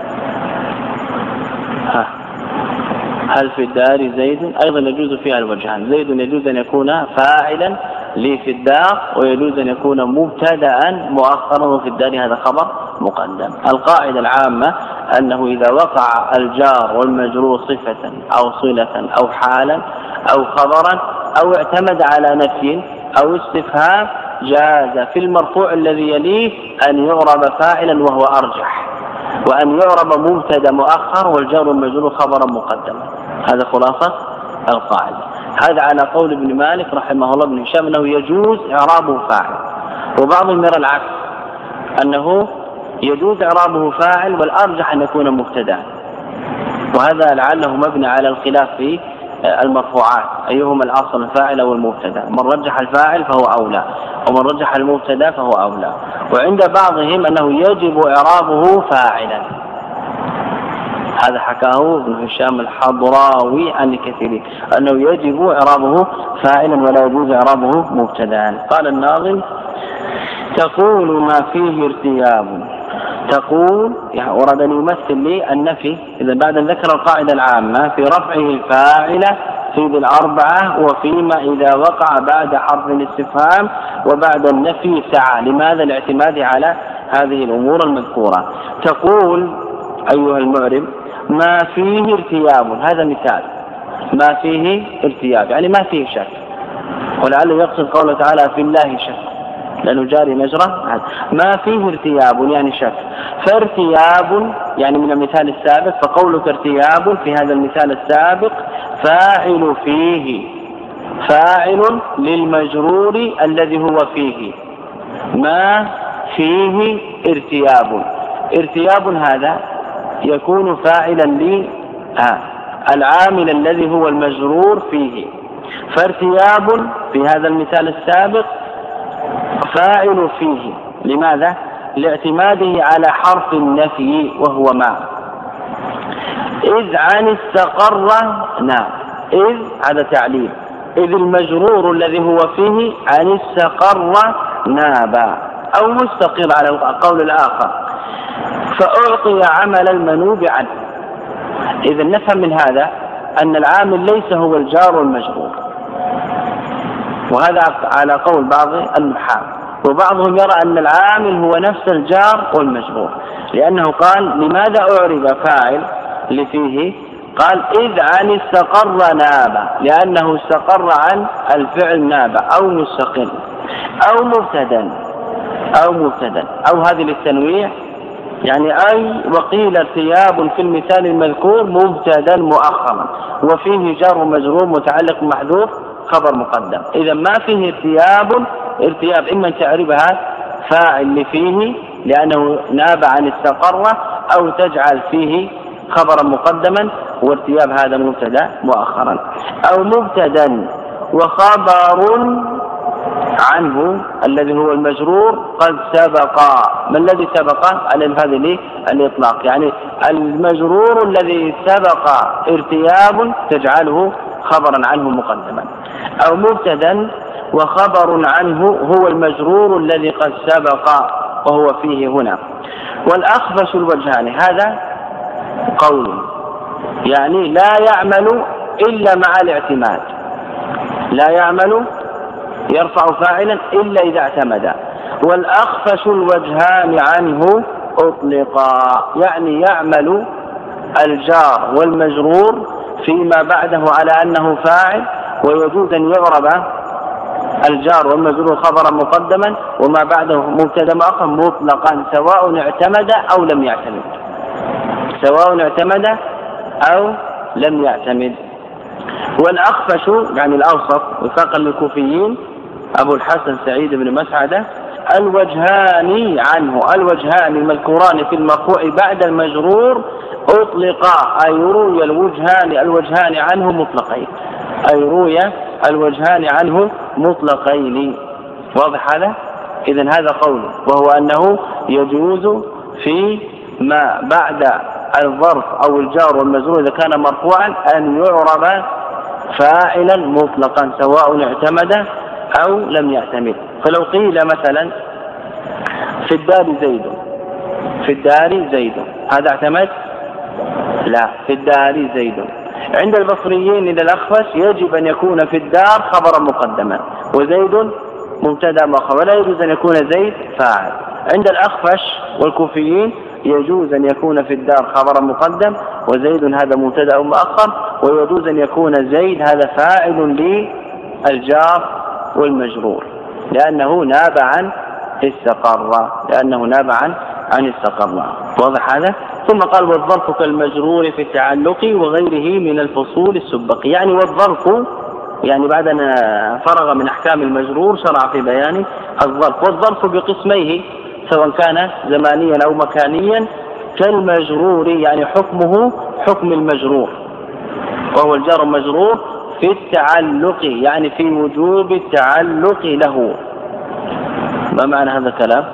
هل في الدار زيد؟ أيضا يجوز فيها الوجهان، زيد يجوز أن يكون فاعلا لي في الدار، ويجوز أن يكون مبتدأ مؤخرا، وفي الدار هذا خبر مقدم. القاعدة العامة أنه إذا وقع الجار والمجرور صفة أو صلة أو حالا أو خبرا أو اعتمد على نفي أو استفهام، جاز في المرفوع الذي يليه أن يعرب فاعلا وهو أرجح، وأن يعرب مبتدا مؤخر والجار والمجرور خبرا مقدما. هذا خلاصة القاعدة. هذا على قول ابن مالك رحمه الله بن هشام أنه يجوز إعرابه فاعل، وبعضهم يرى العكس أنه يجوز إعرابه فاعل والأرجح أن يكون مبتدا، وهذا لعله مبني على الخلاف في المرفوعات أيهما الأصل الفاعل أو المبتدا. من رجح الفاعل فهو أولى، ومن رجح المبتدا فهو أولى. وعند بعضهم أنه يجب إعرابه فاعلا، هذا حكاه ابن هشام الحضراوي عن الكثيرين أنه يجب إعرابه فاعلا ولا يجوز إعرابه مبتدا. قال الناظم: تقول ما فيه ارتياب، تقول يعني أراد أن يمثل لي النفي، إذا بعد ذكر القاعدة العامة في رفعه الفاعلة في ذي الأربعة، وفيما إذا وقع بعد حرف الاستفهام وبعد النفي سعى. لماذا؟ الاعتماد على هذه الأمور المذكورة. تقول أيها المعرب ما فيه ارتياب، هذا مثال، ما فيه ارتياب يعني ما فيه شك، ولعله يقصد قوله تعالى في الله شك لأنه جاري مجرى. ما فيه ارتياب يعني شك، فارتياب يعني من المثال السابق، فقولك ارتياب في هذا المثال السابق فاعل فيه، فاعل للمجرور الذي هو فيه، ما فيه ارتياب. ارتياب هذا يكون فاعلا للعامل الذي هو المجرور فيه، فارتياب في هذا المثال السابق فاعل فيه. لماذا؟ لاعتماده على حرف النفي وهو ما. إذ عن استقر ناب، إذ هذا تعليل، إذ المجرور الذي هو فيه عن استقر نابا أو مستقر على القول الآخر، فأعطي عمل المنوب عنه. إذا نفهم من هذا أن العامل ليس هو الجار والمجرور، وهذا على قول بعض النحاة، وبعضهم يرى أن العامل هو نفس الجار والمجرور. لأنه قال لماذا أعرب فاعل لفيه؟ قال إذ عن استقر ناب، لأنه استقر عن الفعل ناب أو مستقل أو مبتدا أو هذه للتنويع يعني أي وقيل ارتياب في المثال المذكور مبتدا مؤخرا وفيه جار مجرور متعلق محذوف خبر مقدم. إذا ما فيه ارتياب إما تعربها فاعل لفيه لأنه ناب عن استقر أو تجعل فيه خبرا مقدما وارتياب هذا مبتدا مؤخرا أو مبتدا وخبر عنه الذي هو المجرور قد سبق. ما الذي سبق؟ هذا الإطلاق، يعني المجرور الذي سبق ارتياب تجعله خبرا عنه مقدما، أو مبتدا وخبر عنه هو المجرور الذي قد سبق وهو فيه هنا. والأخفش الوجهان هذا قول يعني لا يعمل إلا مع الاعتماد، لا يعمل يرفع فاعلا إلا إذا اعتمد. والأخفش الوجهان عنه أطلقا، يعني يعمل الجار والمجرور فيما بعده على أنه فاعل، ويجوز أن يعرب الجار والمجرور خبرا مقدما وما بعده مبتدا مؤخر مطلقا سواء اعتمد أو لم يعتمد، سواء اعتمد أو لم يعتمد. والأخفش يعني الأوسط وفاقا للكوفيين أبو الحسن سعيد بن مسعدة الوجهان عنه، الوجهان المذكوران في المرفوع بعد المجرور أطلقا، أي روي الوجهان عنه مطلقين، أي روي الوجهان عنه مطلقين. واضح هذا؟ إذن هذا قوله، وهو أنه يجوز في ما بعد الظرف أو الجار والمجرور إذا كان مرفوعا أن يعرب فاعلا مطلقا سواء اعتمد أو لم يعتمد. فلو قيل مثلا في الدار زيد، في الدار زيد، هذا اعتمد؟ لا، في الدار زيد. عند البصريين إلى الأخفش يجب أن يكون في الدار خبرا مقدما وزيد مبتدا مؤخر، ولا يجوز أن يكون زيد فاعل. عند الأخفش والكوفيين يجوز أن يكون في الدار خبرا مقدم وزيد هذا مبتدا مؤخر، ويجوز أن يكون زيد هذا فاعل للجار والمجرور لأنه ناب عن استقر، واضح هذا؟ ثم قال والظرف كالمجرور في التعلق وغيره من الفصول السبق، يعني والظرف يعني بعد أن فرغ من أحكام المجرور شرع في بيان الظرف. والظرف بقسميه سواء كان زمانيا أو مكانيا كالمجرور، يعني حكمه حكم المجرور وهو الجار المجرور في التعلق، يعني في وجوب التعلق له. ما معنى هذا الكلام؟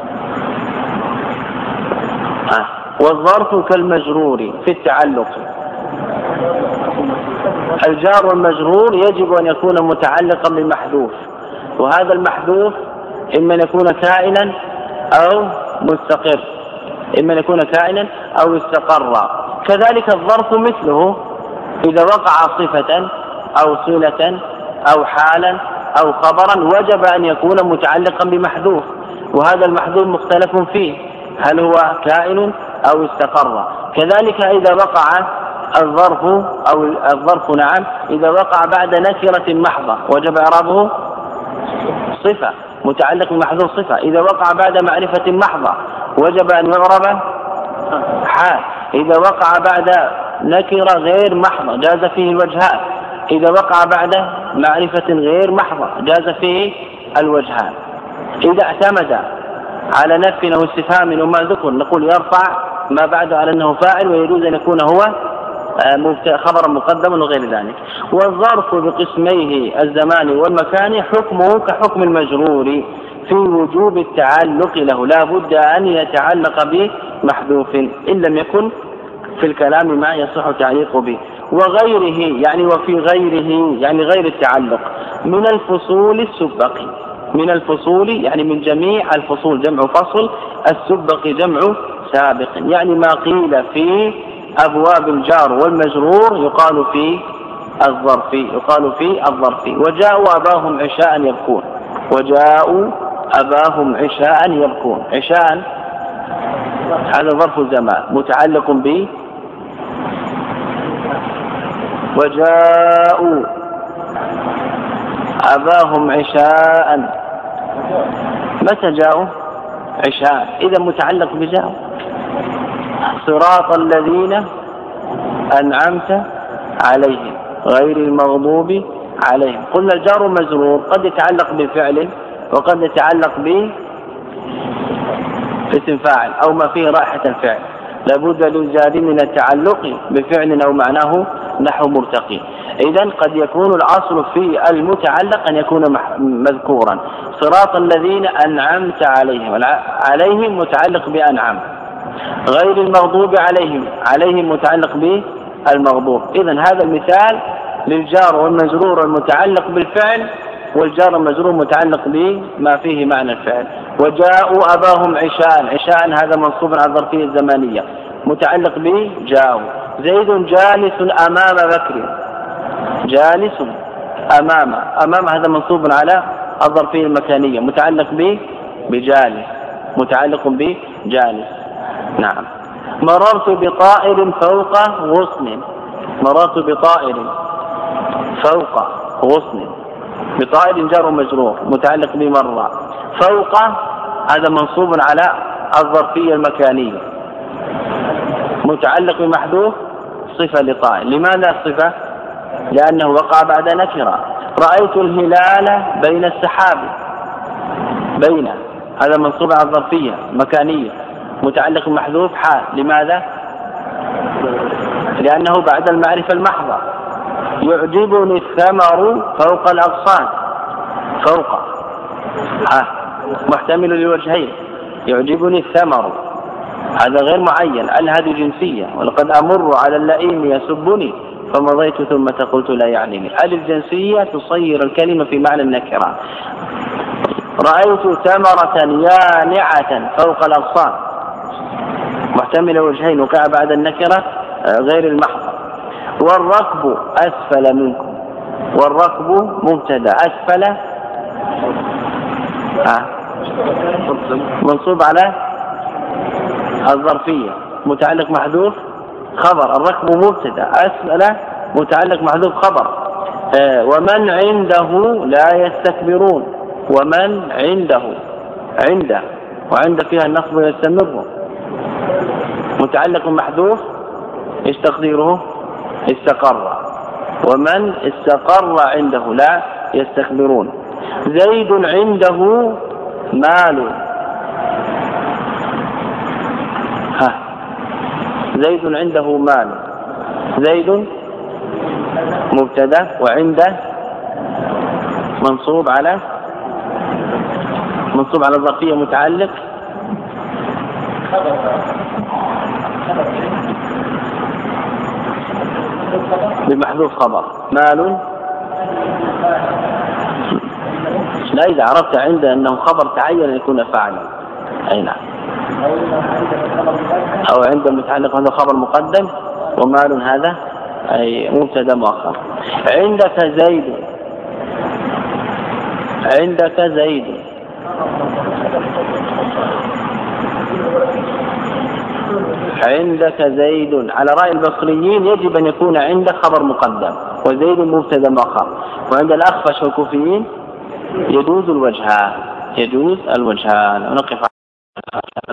والظرف كالمجرور في التعلق، الجار والمجرور يجب أن يكون متعلقا بمحذوف، وهذا المحذوف إما أن يكون كائنا أو مستقر، إما أن يكون كائنا أو استقر. كذلك الظرف مثله إذا وقع صفة أو صلة أو حالا أو خبرا وجب أن يكون متعلقا بمحذوف، وهذا المحذوف مختلف فيه هل هو كائن أو استقر. كذلك إذا وقع الظرف إذا وقع بعد نكرة محضة وجب إعرابه صفة متعلق بمحذوف صفة. إذا وقع بعد معرفة محضة وجب أن يعرب حال. إذا وقع بعد نكرة غير محضة جاز فيه الوجهان. إذا وقع بعد معرفة غير محضة جاز فيه الوجهان. إذا اعتمد على نفي أو استفهام وما ذكر نقول يرفع ما بعد على أنه فاعل، ويجوز أن يكون هو خبرا مقدما وغير ذلك. والظرف بقسميه الزمان والمكان حكمه كحكم المجرور في وجوب التعلق له، لا بد أن يتعلق بمحذوف إن لم يكن في الكلام ما يصح تعليق به. وغيره يعني وفي غيره يعني غير التعلق من الفصول السبق، من الفصول يعني من جميع الفصول، جمع فصل، السبق جمع سابق، يعني ما قيل في أبواب الجار والمجرور يقال في الظرف. وجاءوا أباهم عشاء يبكون، وجاءوا أباهم عشاء يبكون. عشاء هذا ظرف زمان متعلق ب وجاءوا أباهم عشاء. متى جاءوا؟ عشاء، إذا متعلق بجاءوا. صراط الذين أنعمت عليهم غير المغضوب عليهم. قلنا الجار مجرور قد يتعلق بفعل وقد يتعلق باسم فاعل أو ما فيه رائحة الفعل، لابد للجار من التعلق بفعل أو معناه نحو مرتقي. إذن قد يكون الأصل في المتعلق أن يكون مذكورا. صراط الذين أنعمت عليهم، عليهم متعلق بأنعم، غير المغضوب عليهم متعلق بالمغضوب. إذن هذا المثال للجار والمجرور المتعلق بالفعل، والجار المجرور متعلق بما فيه معنى الفعل. وجاءوا أباهم عشاء هذا منصوب على الظرفية الزمانية متعلق بجاءوا. زيد جالس أمام بكر، جالس أمام هذا منصوب على الظرفية المكانية متعلق بجالس، متعلق بجالس. نعم. مررت بطائر فوق غصن، مررت بطائر فوق غصن، بطائر جار مجرور متعلق بمرة. فوق هذا منصوب على الظرفية المكانية متعلق بمحذوف صفة لطائر. لماذا الصفة؟ لأنه وقع بعد نكرة. رأيت الهلال بين السحاب، بين هذا منصوب على الظرفية مكانية متعلق بمحذوف حال. لماذا؟ لأنه بعد المعرفة المحضة. يعجبني الثمر فوق الأغصان، فوق محتمل للوجهين. يعجبني الثمر هذا غير معين، هذه جنسية. ولقد أمر على اللئيم يسبني فمضيت ثم قلت لا يعنيني. الجنسية تصير الكلمة في معنى النكرة. رأيت ثمرة يانعة فوق الأغصان محتمل وجهين وقع بعد النكرة غير المحضة. والركب أسفل منكم، والركب مبتدأ، أسفل منصوب على الظرفية متعلق محذوف خبر. الركب مبتدأ، أسفل متعلق محذوف خبر. ومن عنده لا يستكبرون، ومن عنده وعند فيها النصب يستمر متعلق محذوف ايش تقديره؟ استقر. ومن استقر عنده لا يستكبرون. زيد عنده مال، زيد عنده مال. زيد مبتدا وعنده منصوب على الظرفية متعلق بمحذوف خبر. مال لا، إذا عرفت عنده أنه خبر تعين أن يكون فاعلا. أي نعم. أو عنده متعلق هذا خبر مقدم، ومال هذا أي مبتدا مؤخر. عندك زيد، عندك زيد. عندك زيد على رأي البصريين يجب أن يكون عندك خبر مقدم وزيد مبتدا مؤخر. وعند الأخفش والكوفيين يجوز الوجهان، يجوز الوجهان. ونقف